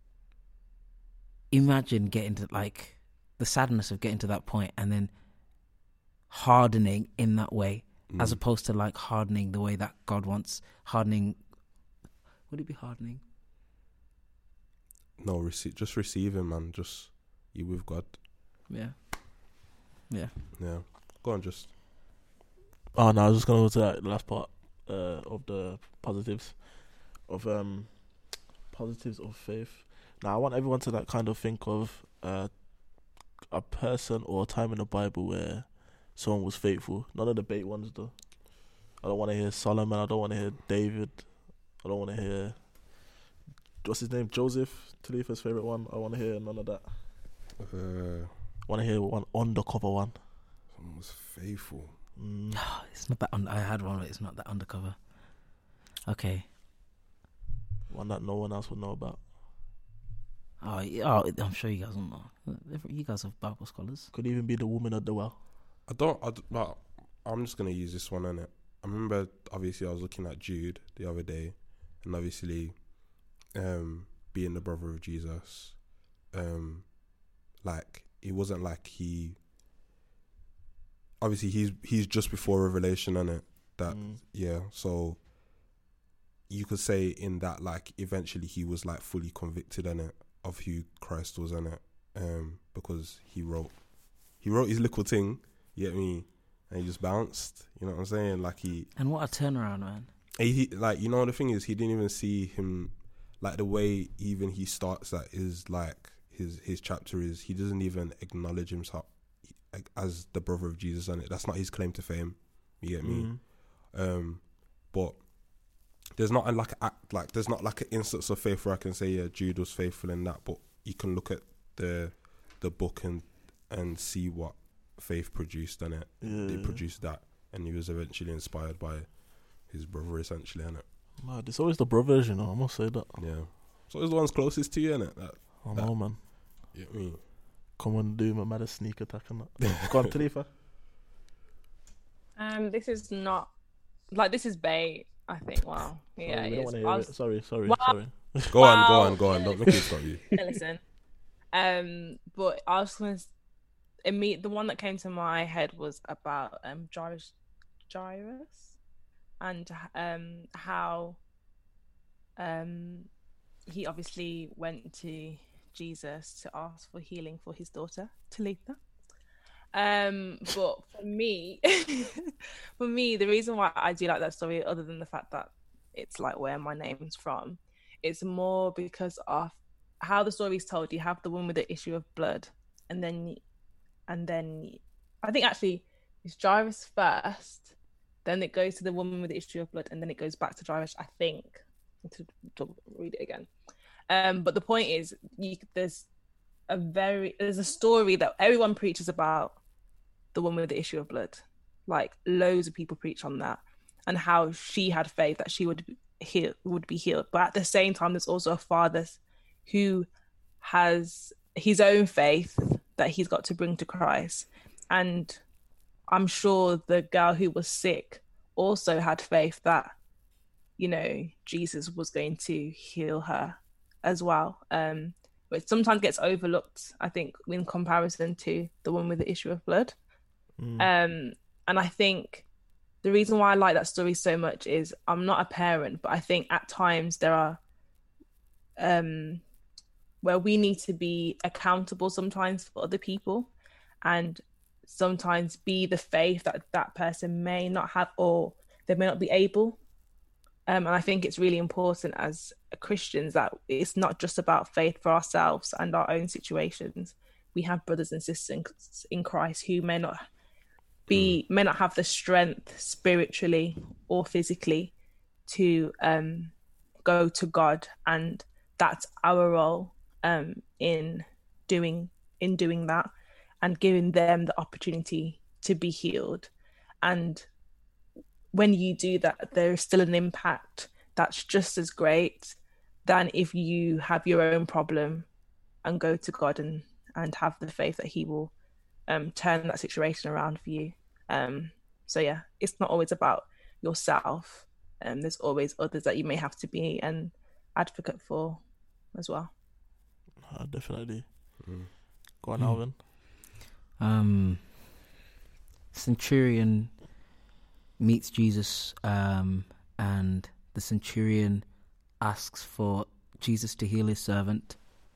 [SPEAKER 1] imagine getting to like the sadness of getting to that point and then hardening in that way,
[SPEAKER 3] Mm.
[SPEAKER 1] as opposed to like hardening the way that God wants. Hardening, would it be hardening?
[SPEAKER 3] No, receive. Just receiving, man. Just you with God.
[SPEAKER 1] Yeah, yeah.
[SPEAKER 3] Yeah. Go on, just.
[SPEAKER 6] Oh no, I was just gonna go to that last part uh, of the positives of um positives of faith. Now I want everyone to like kind of think of uh, a person or a time in the Bible where someone was faithful. None of the bait ones though. I don't want to hear Solomon. I don't want to hear David. I don't want to hear what's his name, Joseph, Talitha's favorite one. I want to hear none of that.
[SPEAKER 3] Uh,
[SPEAKER 6] I want to hear one undercover one.
[SPEAKER 3] someone was faithful.
[SPEAKER 6] Mm.
[SPEAKER 1] It's not that. Un- I had one, but it's not that undercover. Okay.
[SPEAKER 6] One that no one else would know about.
[SPEAKER 1] Oh, yeah, oh, I'm sure you guys don't know. You guys are Bible scholars.
[SPEAKER 6] Could even be the woman at the well.
[SPEAKER 3] I don't. I, d- well, I'm just gonna use this one, innit? I remember, obviously, I was looking at Jude the other day, and obviously, um, being the brother of Jesus, um, like it wasn't like he. Obviously, he's he's just before Revelation, innit? That
[SPEAKER 6] Mm.
[SPEAKER 3] yeah. So you could say in that, like, eventually he was like fully convicted, innit, of who Christ was, innit, um, because he wrote, he wrote his little thing. You get me? And he just bounced. You know what I'm saying? Like he,
[SPEAKER 1] And what a turnaround, man.
[SPEAKER 3] he, he- like you know the thing is he didn't even see him like the way even he starts that is like his his chapter is he doesn't even acknowledge himself like, as the brother of Jesus, and it that's not his claim to fame. You get me?
[SPEAKER 6] Mm.
[SPEAKER 3] Um, but there's not a, like a, act like there's not like an instance of faith where I can say yeah Jude was faithful in that, but you can look at the the book and and see what faith produced in it.
[SPEAKER 6] Yeah.
[SPEAKER 3] They produced that, and he was eventually inspired by his brother, essentially, innit?
[SPEAKER 6] Mad, it's always the brothers, you know. I must say that.
[SPEAKER 3] Yeah. So it's the ones closest to you, innit? That,
[SPEAKER 6] I
[SPEAKER 3] that-
[SPEAKER 6] know, man.
[SPEAKER 3] you know what I mean?
[SPEAKER 6] Come and do my mad sneak attack and that. Go on, Talifa.
[SPEAKER 2] Um, this is not like this is bait. I think. Wow. Yeah.
[SPEAKER 6] Sorry, we
[SPEAKER 2] it
[SPEAKER 6] don't
[SPEAKER 2] is.
[SPEAKER 6] want to hear
[SPEAKER 2] I
[SPEAKER 6] it.
[SPEAKER 2] was-
[SPEAKER 6] Sorry, sorry,
[SPEAKER 2] Wow.
[SPEAKER 6] sorry.
[SPEAKER 3] Go on, go
[SPEAKER 2] Wow.
[SPEAKER 3] on, go on. Don't make me stop you.
[SPEAKER 2] Listen. Um, but I was going to immediate. The one that came to my head was about um Jairus, Jairus, and um how um he obviously went to Jesus to ask for healing for his daughter Talitha. Um, but for me, for me, the reason why I do like that story, other than the fact that it's like where my name's from, it's more because of how the story is told. You have the one with the issue of blood, and then, and then, I think actually it's Jairus first, then it goes to the woman with the issue of blood, and then it goes back to Jairus. I think to, to read it again. Um, but the point is, you, there's a very there's a story that everyone preaches about the woman with the issue of blood. Like loads of people preach on that and how she had faith that she would be healed, would be healed. But at the same time, there's also a father who has his own faith that he's got to bring to Christ. And I'm sure the girl who was sick also had faith that, you know, Jesus was going to heal her as well. Um, which sometimes gets overlooked, I think, in comparison to the one with the issue of blood.
[SPEAKER 6] Mm.
[SPEAKER 2] Um, and I think the reason why I like that story so much is I'm not a parent, but I think at times there are um, where we need to be accountable sometimes for other people, and sometimes be the faith that that person may not have, or they may not be able. Um, and I think it's really important as Christians that it's not just about faith for ourselves and our own situations. We have brothers and sisters in, in Christ who may not be, may not have the strength spiritually or physically to um, go to God, and that's our role um, in doing in doing that and giving them the opportunity to be healed. And when you do that, there's still an impact that's just as great than if you have your own problem and go to God and, and have the faith that he will um, turn that situation around for you. Um, so yeah, it's not always about yourself. Um, there's always others that you may have to be an advocate for as well.
[SPEAKER 6] Uh, definitely.
[SPEAKER 3] Mm.
[SPEAKER 6] Go on,
[SPEAKER 1] Mm.
[SPEAKER 6] Alvin.
[SPEAKER 1] Um, centurion meets Jesus, um, and the centurion asks for Jesus to heal his servant,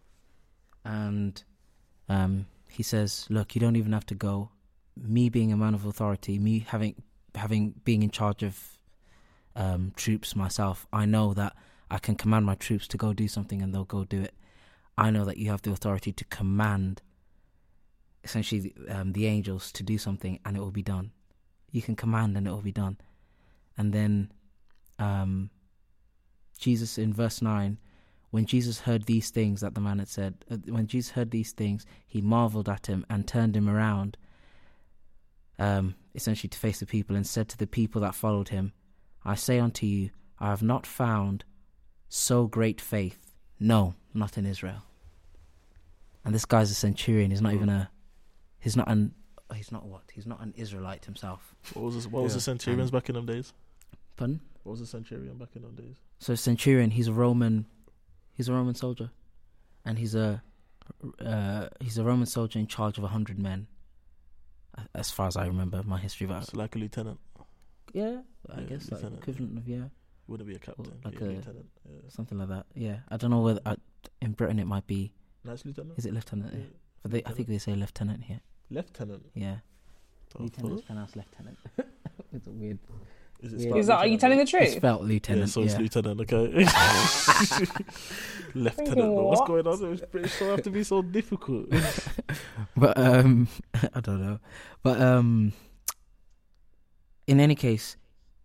[SPEAKER 1] and um, he says, "Look, you don't even have to go. Me being a man of authority, me having having being in charge of um, troops myself, I know that I can command my troops to go do something, and they'll go do it. I know that you have the authority to command, essentially, um, the angels to do something, and it will be done. You can command, and it will be done." And then um, Jesus, in verse nine, when Jesus heard these things that the man had said, uh, when Jesus heard these things, he marveled at him and turned him around, um, essentially to face the people, and said to the people that followed him, "I say unto you, I have not found so great faith, no, not in Israel." And this guy's a centurion. He's not even a, he's not an, he's not what? He's not an Israelite himself.
[SPEAKER 6] What was this, what was
[SPEAKER 3] Yeah.
[SPEAKER 6] the centurions back in them days?
[SPEAKER 1] Pardon?
[SPEAKER 6] What was the centurion back in them days?
[SPEAKER 1] So centurion, he's a Roman, he's a Roman soldier, and he's a, uh, he's a Roman soldier in charge of a hundred men. As far as I remember, my history about.
[SPEAKER 6] It's like a lieutenant.
[SPEAKER 1] Yeah, I
[SPEAKER 6] Yeah,
[SPEAKER 1] guess like
[SPEAKER 6] lieutenant,
[SPEAKER 1] equivalent of yeah,
[SPEAKER 6] Wouldn't be a captain.
[SPEAKER 1] like
[SPEAKER 6] be a
[SPEAKER 1] a-
[SPEAKER 6] lieutenant. Yeah.
[SPEAKER 1] something like that. Yeah, I don't know whether uh, in Britain it might be.
[SPEAKER 6] Nice lieutenant.
[SPEAKER 1] Is it lieutenant?
[SPEAKER 6] Yeah.
[SPEAKER 1] But they, I think they say lieutenant here.
[SPEAKER 6] Lieutenant.
[SPEAKER 1] Yeah,
[SPEAKER 6] The
[SPEAKER 1] lieutenant is
[SPEAKER 6] fuck?
[SPEAKER 1] pronounced lieutenant. It's a weird.
[SPEAKER 6] Is, it
[SPEAKER 1] Yeah.
[SPEAKER 6] spelled
[SPEAKER 2] Is that? Are you
[SPEAKER 6] lieutenant?
[SPEAKER 2] telling the
[SPEAKER 1] It's
[SPEAKER 2] truth?
[SPEAKER 1] spelt
[SPEAKER 6] Yeah,
[SPEAKER 1] lieutenant.
[SPEAKER 6] so it's
[SPEAKER 1] yeah.
[SPEAKER 6] lieutenant. Okay. Lieutenant. Bro. What's
[SPEAKER 2] What?
[SPEAKER 6] going on? It's British so have to be so difficult.
[SPEAKER 1] But um, I don't know. But um, in any case,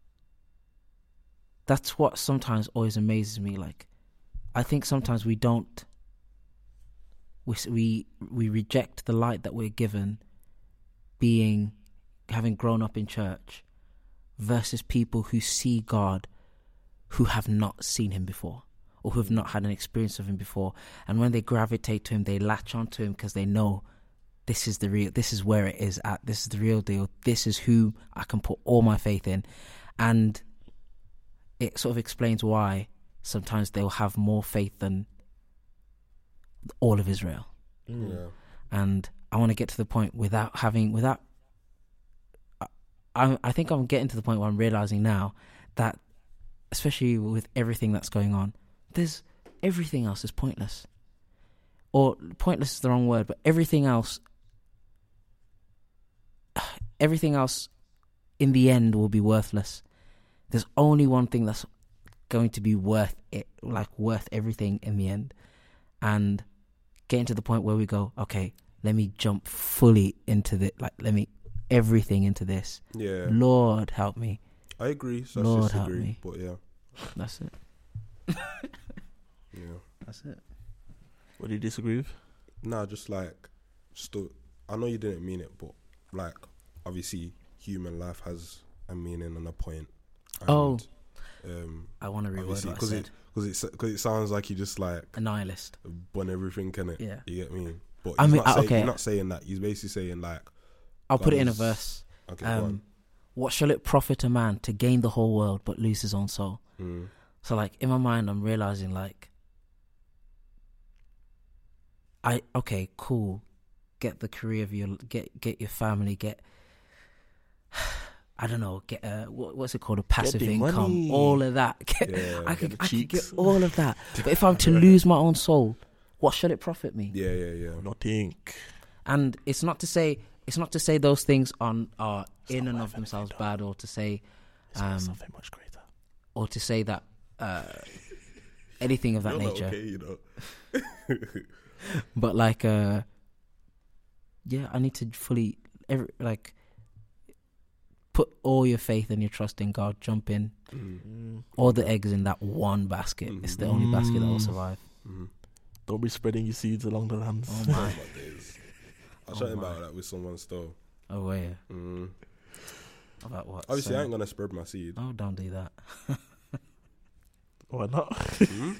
[SPEAKER 1] that's what sometimes always amazes me. Like, I think sometimes we don't. We s- we we reject the light that we're given, being having grown up in church, versus people who see God, who have not seen Him before, or who have not had an experience of Him before, and when they gravitate to Him, they latch onto Him because they know. This is the real. This is where it is at. This is the real deal. This is who I can put all my faith in, and it sort of explains why sometimes they'll have more faith than all of Israel.
[SPEAKER 3] Yeah.
[SPEAKER 1] And I want to get to the point without having without. I, I I think I'm getting to the point where I'm realizing now that, especially with everything that's going on, there's everything else is pointless. Or pointless is the wrong word, but everything else. Everything else in the end will be worthless. There's only one thing that's going to be worth it, like worth everything in the end. And getting to the point where we go, okay, let me jump fully into the, like, let me, everything into this.
[SPEAKER 3] Yeah.
[SPEAKER 1] Lord, help me.
[SPEAKER 3] I agree. So
[SPEAKER 1] Lord,
[SPEAKER 3] I
[SPEAKER 1] help
[SPEAKER 3] disagree.
[SPEAKER 1] me.
[SPEAKER 3] But yeah.
[SPEAKER 1] That's it.
[SPEAKER 3] Yeah.
[SPEAKER 1] That's it.
[SPEAKER 6] What do you disagree with?
[SPEAKER 3] Nah, just like, still, I know you didn't mean it, but like, obviously, human life has a meaning and a point. And,
[SPEAKER 1] Oh.
[SPEAKER 3] um,
[SPEAKER 1] I want to reword
[SPEAKER 3] obviously,
[SPEAKER 1] what I
[SPEAKER 3] because
[SPEAKER 1] said.
[SPEAKER 3] it, cause it, cause it sounds like you just like
[SPEAKER 1] A nihilist.
[SPEAKER 3] bun everything, can it?
[SPEAKER 1] Yeah.
[SPEAKER 3] You get me? But
[SPEAKER 1] I
[SPEAKER 3] he's,
[SPEAKER 1] mean,
[SPEAKER 3] not
[SPEAKER 1] uh,
[SPEAKER 3] saying,
[SPEAKER 1] okay.
[SPEAKER 3] he's not saying that. He's basically saying like,
[SPEAKER 1] I'll
[SPEAKER 3] God
[SPEAKER 1] put it in a
[SPEAKER 3] is-
[SPEAKER 1] verse.
[SPEAKER 3] okay, go
[SPEAKER 1] Um,
[SPEAKER 3] on.
[SPEAKER 1] what shall it profit a man to gain the whole world but lose his own soul?
[SPEAKER 3] Mm.
[SPEAKER 1] So, like, in my mind, I'm realizing, like, I okay, cool. Get the career of your get get your family. Get I don't know. Get a what, what's it called? A passive
[SPEAKER 6] the
[SPEAKER 1] income.
[SPEAKER 6] money.
[SPEAKER 1] All of that. Get,
[SPEAKER 3] Yeah.
[SPEAKER 1] I
[SPEAKER 6] Get
[SPEAKER 1] could
[SPEAKER 6] the
[SPEAKER 1] I could get
[SPEAKER 6] cheeks.
[SPEAKER 1] all of that. But if I'm to lose my own soul, what should it profit me?
[SPEAKER 3] Yeah, yeah, yeah.
[SPEAKER 6] Nothing.
[SPEAKER 1] And it's not to say it's not to say those things on are
[SPEAKER 6] It's
[SPEAKER 1] in
[SPEAKER 6] not
[SPEAKER 1] and
[SPEAKER 6] worth
[SPEAKER 1] of themselves
[SPEAKER 6] anything,
[SPEAKER 1] bad, or to say
[SPEAKER 6] It's got
[SPEAKER 1] Um,
[SPEAKER 6] something much greater.
[SPEAKER 1] or to say that uh, anything of that
[SPEAKER 3] You're not
[SPEAKER 1] nature.
[SPEAKER 3] okay, you know.
[SPEAKER 1] But like, uh, yeah, I need to fully every, like put all your faith and your trust in God. Jump in,
[SPEAKER 3] Mm.
[SPEAKER 6] Mm.
[SPEAKER 1] all the eggs in that one basket. It's the only basket that will
[SPEAKER 6] Mm.
[SPEAKER 1] survive.
[SPEAKER 3] Mm.
[SPEAKER 6] Don't be spreading your seeds along the lands.
[SPEAKER 1] Oh
[SPEAKER 3] Oh
[SPEAKER 1] my!
[SPEAKER 3] my days. I was
[SPEAKER 1] Oh
[SPEAKER 3] chatting
[SPEAKER 1] my.
[SPEAKER 3] about that with someone still.
[SPEAKER 1] Oh wait,
[SPEAKER 3] Mm.
[SPEAKER 1] about what?
[SPEAKER 3] Obviously,
[SPEAKER 1] So-
[SPEAKER 3] I ain't gonna spread my seed.
[SPEAKER 1] Oh, don't do that.
[SPEAKER 6] Why not?
[SPEAKER 3] Hmm?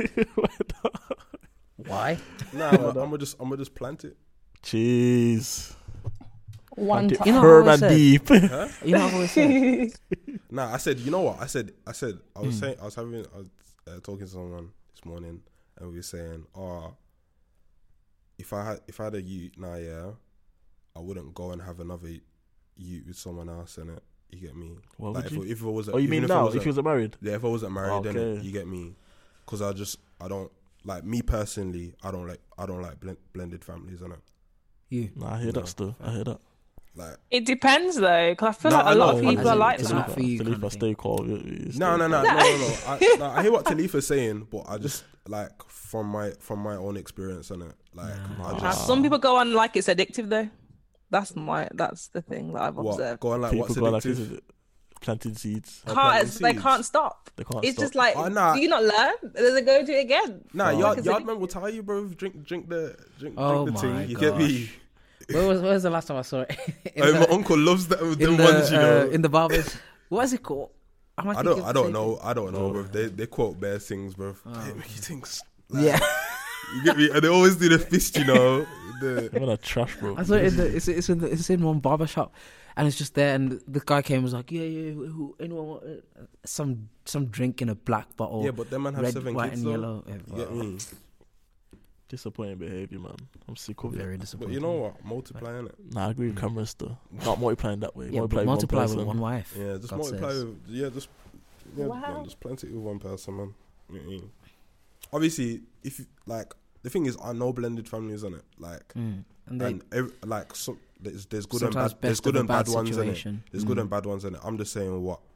[SPEAKER 1] Why?
[SPEAKER 3] Nah, I'm gonna just, I'm gonna just plant it.
[SPEAKER 6] Jeez.
[SPEAKER 2] One
[SPEAKER 6] Plant it
[SPEAKER 2] time.
[SPEAKER 1] You know
[SPEAKER 6] firm
[SPEAKER 1] what I
[SPEAKER 6] and
[SPEAKER 1] said?
[SPEAKER 6] deep.
[SPEAKER 3] Huh?
[SPEAKER 1] You know what I've always said?
[SPEAKER 3] Nah, I said, you know what? I said, I said, I was
[SPEAKER 1] Mm.
[SPEAKER 3] saying, I was having, I was uh, talking to someone this morning, and we were saying, oh, if I had, if I had a youth now, yeah, I wouldn't go and have another youth with someone else, innit? You get me?
[SPEAKER 6] Why
[SPEAKER 3] Like
[SPEAKER 6] would
[SPEAKER 3] if,
[SPEAKER 6] you?
[SPEAKER 3] if I was,
[SPEAKER 6] Oh, you
[SPEAKER 3] even
[SPEAKER 6] mean
[SPEAKER 3] if I
[SPEAKER 6] now?
[SPEAKER 3] wasn't-
[SPEAKER 6] If you was married?
[SPEAKER 3] yeah, if I wasn't married, then
[SPEAKER 6] Okay.
[SPEAKER 3] you get me? Because I just, I don't like me personally. I don't like, I don't like blend, blended families, innit?
[SPEAKER 1] You.
[SPEAKER 6] Nah, I hear
[SPEAKER 3] No.
[SPEAKER 6] that still. I hear that.
[SPEAKER 3] Like,
[SPEAKER 2] It depends though, because I feel
[SPEAKER 3] No,
[SPEAKER 2] like
[SPEAKER 3] I
[SPEAKER 2] a lot
[SPEAKER 3] know,
[SPEAKER 2] of
[SPEAKER 3] but
[SPEAKER 2] people
[SPEAKER 1] as
[SPEAKER 2] are
[SPEAKER 1] in
[SPEAKER 2] like
[SPEAKER 1] it's
[SPEAKER 2] that.
[SPEAKER 1] not for you kind
[SPEAKER 6] Talifa,
[SPEAKER 1] of
[SPEAKER 6] stay
[SPEAKER 1] thing.
[SPEAKER 6] calm. You- you stay
[SPEAKER 3] no, no, no,
[SPEAKER 6] calm.
[SPEAKER 3] no, no, no. I, no. I hear what Talifa's saying, but I just like from my from my own experience, innit? Like,
[SPEAKER 1] Nah.
[SPEAKER 3] I
[SPEAKER 2] Now,
[SPEAKER 3] just
[SPEAKER 2] some people go on like it's addictive though. That's my that's the thing that I've
[SPEAKER 3] what
[SPEAKER 2] observed.
[SPEAKER 3] going like
[SPEAKER 6] People
[SPEAKER 3] what's
[SPEAKER 6] go like
[SPEAKER 3] addictive?
[SPEAKER 6] this, planting seeds.
[SPEAKER 3] Oh,
[SPEAKER 2] Can't
[SPEAKER 3] planting
[SPEAKER 2] they
[SPEAKER 3] seeds.
[SPEAKER 2] can't stop.
[SPEAKER 6] They can't
[SPEAKER 2] It's
[SPEAKER 6] stop.
[SPEAKER 2] just like,
[SPEAKER 3] Oh, nah.
[SPEAKER 2] do you not learn? Then they go do it again.
[SPEAKER 3] Nah,
[SPEAKER 6] Oh.
[SPEAKER 3] yard,
[SPEAKER 2] Like,
[SPEAKER 3] yard
[SPEAKER 2] it's
[SPEAKER 3] man will tell you, bro. Drink, drink the, drink,
[SPEAKER 1] Oh
[SPEAKER 3] drink the
[SPEAKER 1] my
[SPEAKER 3] thing. You get me?
[SPEAKER 1] gosh. Where was where was the last time I saw it? in,
[SPEAKER 3] Oh,
[SPEAKER 1] the,
[SPEAKER 3] my uncle loves that.
[SPEAKER 1] in
[SPEAKER 3] Them
[SPEAKER 1] the,
[SPEAKER 3] ones, you know.
[SPEAKER 1] uh, in the barbers. What is it called? Am
[SPEAKER 3] I
[SPEAKER 1] thinking
[SPEAKER 3] don't,
[SPEAKER 1] of
[SPEAKER 3] I
[SPEAKER 1] the
[SPEAKER 3] don't
[SPEAKER 1] same
[SPEAKER 3] know.
[SPEAKER 1] thing?
[SPEAKER 3] I don't know,
[SPEAKER 6] No.
[SPEAKER 3] bro. They, they quote bare things, bro.
[SPEAKER 1] Oh,
[SPEAKER 3] Hey,
[SPEAKER 1] okay.
[SPEAKER 3] make you things. Like,
[SPEAKER 1] Yeah,
[SPEAKER 3] you get me? And they always do the fist, you know. The,
[SPEAKER 6] You're a trash, bro.
[SPEAKER 1] I saw it. In the, it's it's in the, it's in one barber shop, and it's just there. And the guy came and was like, "Yeah, yeah, who, anyone want uh, some some drink in a black bottle?
[SPEAKER 3] yeah, but them man have
[SPEAKER 1] red,
[SPEAKER 3] seven
[SPEAKER 1] white,
[SPEAKER 3] kids,
[SPEAKER 1] and
[SPEAKER 3] though.
[SPEAKER 1] yellow." Yeah,
[SPEAKER 3] You get me?
[SPEAKER 6] Disappointing behaviour, man. I'm sick of
[SPEAKER 1] Very
[SPEAKER 6] it.
[SPEAKER 1] disappointing.
[SPEAKER 3] But you know what? Multiplying it.
[SPEAKER 6] Nah, I agree with Cameron still. Not multiplying that way.
[SPEAKER 1] Yeah,
[SPEAKER 6] multiply
[SPEAKER 1] but
[SPEAKER 6] with
[SPEAKER 1] multiply
[SPEAKER 6] one
[SPEAKER 1] with
[SPEAKER 6] person.
[SPEAKER 1] one wife.
[SPEAKER 3] Yeah, just
[SPEAKER 1] God
[SPEAKER 3] multiply.
[SPEAKER 1] says.
[SPEAKER 3] With, yeah, just yeah,
[SPEAKER 2] Wow.
[SPEAKER 3] man, just plant it with one person, man. You know what I mean? Obviously, if you, like the thing is, I know blended families, on it. Like,
[SPEAKER 1] Mm. And they
[SPEAKER 3] and ev- like so, there's there's good and
[SPEAKER 1] sometimes
[SPEAKER 3] bad. There's
[SPEAKER 1] best
[SPEAKER 3] good
[SPEAKER 1] of a
[SPEAKER 3] and
[SPEAKER 1] bad
[SPEAKER 3] bad ones in it.
[SPEAKER 1] situation.
[SPEAKER 3] There's good
[SPEAKER 1] Mm.
[SPEAKER 3] and bad ones in it. I'm just saying what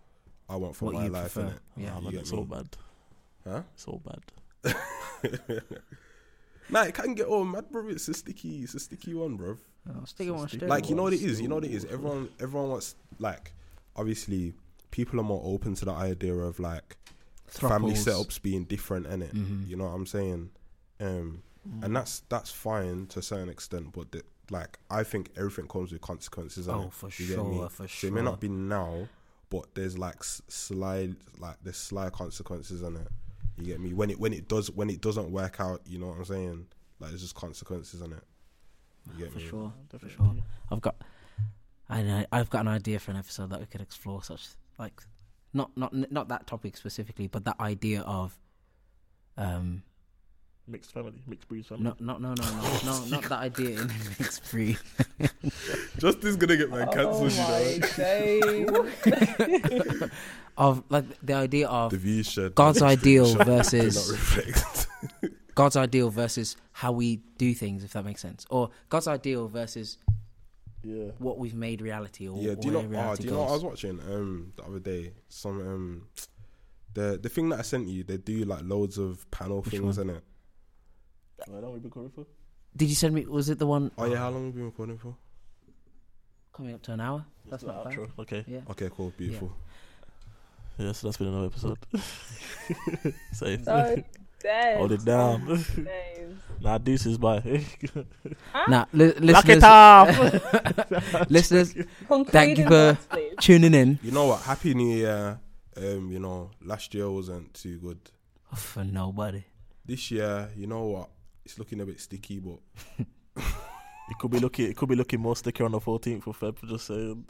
[SPEAKER 3] I want for
[SPEAKER 1] What
[SPEAKER 3] my
[SPEAKER 1] you
[SPEAKER 3] life,
[SPEAKER 1] prefer.
[SPEAKER 3] innit?
[SPEAKER 1] Yeah.
[SPEAKER 6] Nah, man,
[SPEAKER 3] get
[SPEAKER 6] it's
[SPEAKER 3] me?
[SPEAKER 6] all bad.
[SPEAKER 3] Huh?
[SPEAKER 6] It's all bad.
[SPEAKER 3] Nah, it can get all mad, bro. It's a sticky, it's a sticky one, bro.
[SPEAKER 1] Oh, stick it on straight.
[SPEAKER 3] Like, you know what it is? You know what it is? Everyone, everyone wants, like, obviously, people are more open to the idea of, like, family
[SPEAKER 1] Throuples.
[SPEAKER 3] setups being different, innit?
[SPEAKER 1] Mhm.
[SPEAKER 3] You know what I'm saying? Um, and that's that's fine to a certain extent, but the, like, I think everything comes with consequences.
[SPEAKER 1] Oh,
[SPEAKER 3] innit?
[SPEAKER 1] for
[SPEAKER 3] You get me?
[SPEAKER 1] sure, for
[SPEAKER 3] So it may
[SPEAKER 1] sure.
[SPEAKER 3] not be now, but there's like s- sly, like there's sly consequences on it. You get me? When it when it does when it doesn't work out, you know what I'm saying? Like, there's just consequences on it. You get
[SPEAKER 1] For
[SPEAKER 3] me?
[SPEAKER 1] sure, for
[SPEAKER 6] Definitely.
[SPEAKER 1] sure. I've got, I know, I've got an idea for an episode that we could explore such like, not not not that topic specifically, but that idea of, um,
[SPEAKER 6] Mixed family, mixed breed family.
[SPEAKER 1] no, no, no, no, no, no, not that idea in mixed breed.
[SPEAKER 3] Justin's gonna get my cancelled, you know.
[SPEAKER 2] days.
[SPEAKER 1] Of like the idea of
[SPEAKER 3] The views shared.
[SPEAKER 1] God's
[SPEAKER 3] by
[SPEAKER 1] ideal
[SPEAKER 3] Justin do not
[SPEAKER 1] versus
[SPEAKER 3] reflect.
[SPEAKER 1] God's ideal versus how we do things, if that makes sense, or God's ideal versus
[SPEAKER 6] Yeah.
[SPEAKER 1] what we've made reality, or
[SPEAKER 3] Yeah, do you know?
[SPEAKER 1] where
[SPEAKER 3] Oh,
[SPEAKER 1] reality
[SPEAKER 3] do you know what I
[SPEAKER 1] goes.
[SPEAKER 3] was watching um the other day? Some um the the thing that I sent you. They do like loads of panel
[SPEAKER 1] Which
[SPEAKER 3] things
[SPEAKER 1] one?
[SPEAKER 3] in it.
[SPEAKER 6] Oh, that we've been calling for?
[SPEAKER 1] Did you send me? Was it the one?
[SPEAKER 3] Oh yeah, how long have we been recording for?
[SPEAKER 1] Coming up to an hour. That's
[SPEAKER 6] The
[SPEAKER 1] not bad.
[SPEAKER 6] outro. Okay.
[SPEAKER 1] Yeah.
[SPEAKER 3] Okay, cool, beautiful.
[SPEAKER 6] Yeah, so that's been another episode. Safe.
[SPEAKER 2] So dead.
[SPEAKER 6] Hold it down.
[SPEAKER 2] Days.
[SPEAKER 6] Nah, deuces, bye.
[SPEAKER 1] Now, li-
[SPEAKER 6] Lock
[SPEAKER 1] listeners,
[SPEAKER 6] it off.
[SPEAKER 1] listeners,
[SPEAKER 2] Concluding
[SPEAKER 1] thank you for
[SPEAKER 2] thoughts, please.
[SPEAKER 1] tuning in.
[SPEAKER 3] You know what? Happy New Year. Um, you know, last year wasn't too good.
[SPEAKER 1] For nobody.
[SPEAKER 3] This year, you know what? It's looking a bit sticky, but
[SPEAKER 6] It could be looking. It could be looking more sticky on the fourteenth of Feb. Just saying.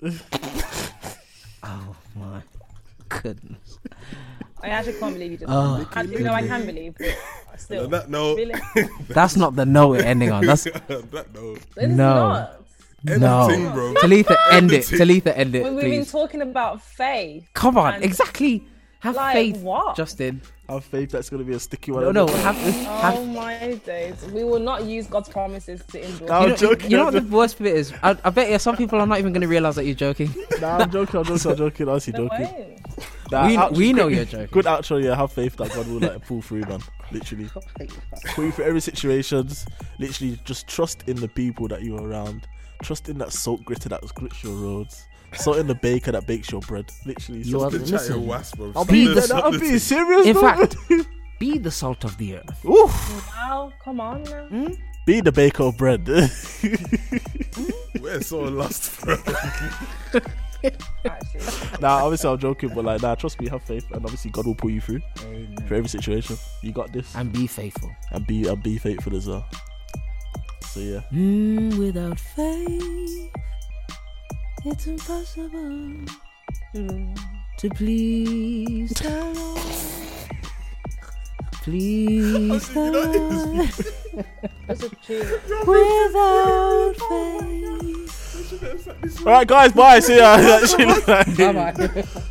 [SPEAKER 1] Oh my goodness.
[SPEAKER 2] I actually can't believe you did
[SPEAKER 1] Oh,
[SPEAKER 2] that. Actually, no, I can believe, but still.
[SPEAKER 3] on that note,
[SPEAKER 2] Really?
[SPEAKER 1] That's not the note we're ending on. That's
[SPEAKER 3] on that note,
[SPEAKER 2] It's
[SPEAKER 1] No.
[SPEAKER 2] not.
[SPEAKER 1] no.
[SPEAKER 3] Editing, bro.
[SPEAKER 1] Talitha, end it.
[SPEAKER 3] Editing.
[SPEAKER 1] Talitha, end it,
[SPEAKER 2] When we've been
[SPEAKER 1] please.
[SPEAKER 2] talking about faith.
[SPEAKER 1] Come on,
[SPEAKER 2] and-
[SPEAKER 1] exactly. Have
[SPEAKER 2] Like
[SPEAKER 1] faith,
[SPEAKER 2] what?
[SPEAKER 1] Justin.
[SPEAKER 6] I have faith that's gonna be a sticky one.
[SPEAKER 1] No, no. Have,
[SPEAKER 2] Oh
[SPEAKER 1] have
[SPEAKER 2] my days. We will not use God's promises to endure.
[SPEAKER 6] No.
[SPEAKER 1] you,
[SPEAKER 6] I'm
[SPEAKER 1] know,
[SPEAKER 6] joking,
[SPEAKER 1] you know
[SPEAKER 6] I'm
[SPEAKER 1] what the worst bit is? I, I bet you some people are not even going to realize that you're joking.
[SPEAKER 6] Nah, I'm joking. I'm joking. I'm joking. Honestly,
[SPEAKER 2] No
[SPEAKER 6] joking.
[SPEAKER 2] way.
[SPEAKER 6] Nah,
[SPEAKER 1] we
[SPEAKER 6] outro-
[SPEAKER 1] we know
[SPEAKER 6] good-
[SPEAKER 1] you're joking.
[SPEAKER 6] Good outro. Yeah, have faith that God will like pull through, man. Literally, pull you through every situations. Literally, just trust in the people that you're around. Trust in that salt gritter that grits your roads. Salt in the baker that bakes your bread. Literally,
[SPEAKER 1] You
[SPEAKER 6] trust
[SPEAKER 1] are-
[SPEAKER 6] in-
[SPEAKER 3] The chat your
[SPEAKER 1] listen.
[SPEAKER 3] wasp, bro.
[SPEAKER 6] I'm
[SPEAKER 3] Stop
[SPEAKER 6] being,
[SPEAKER 3] this,
[SPEAKER 6] I'm
[SPEAKER 3] stop
[SPEAKER 6] being
[SPEAKER 3] this.
[SPEAKER 6] serious.
[SPEAKER 1] In
[SPEAKER 6] bro.
[SPEAKER 1] fact, be the salt of the earth.
[SPEAKER 6] Oof.
[SPEAKER 2] Wow, come on now.
[SPEAKER 6] Be the baker of bread.
[SPEAKER 3] We're so lost, bro.
[SPEAKER 2] Actually.
[SPEAKER 6] Nah, obviously I'm joking, but like, nah, trust me, have faith, and obviously God will pull you through
[SPEAKER 1] Amen.
[SPEAKER 6] for every situation. You got this,
[SPEAKER 1] And be faithful.
[SPEAKER 6] and be and be faithful as well. So yeah,
[SPEAKER 1] Mm, without faith, it's impossible to please the Lord. Please the Lord.
[SPEAKER 2] That's a tune.
[SPEAKER 1] Without faith.
[SPEAKER 6] all right, guys, bye. See ya.
[SPEAKER 1] Bye bye.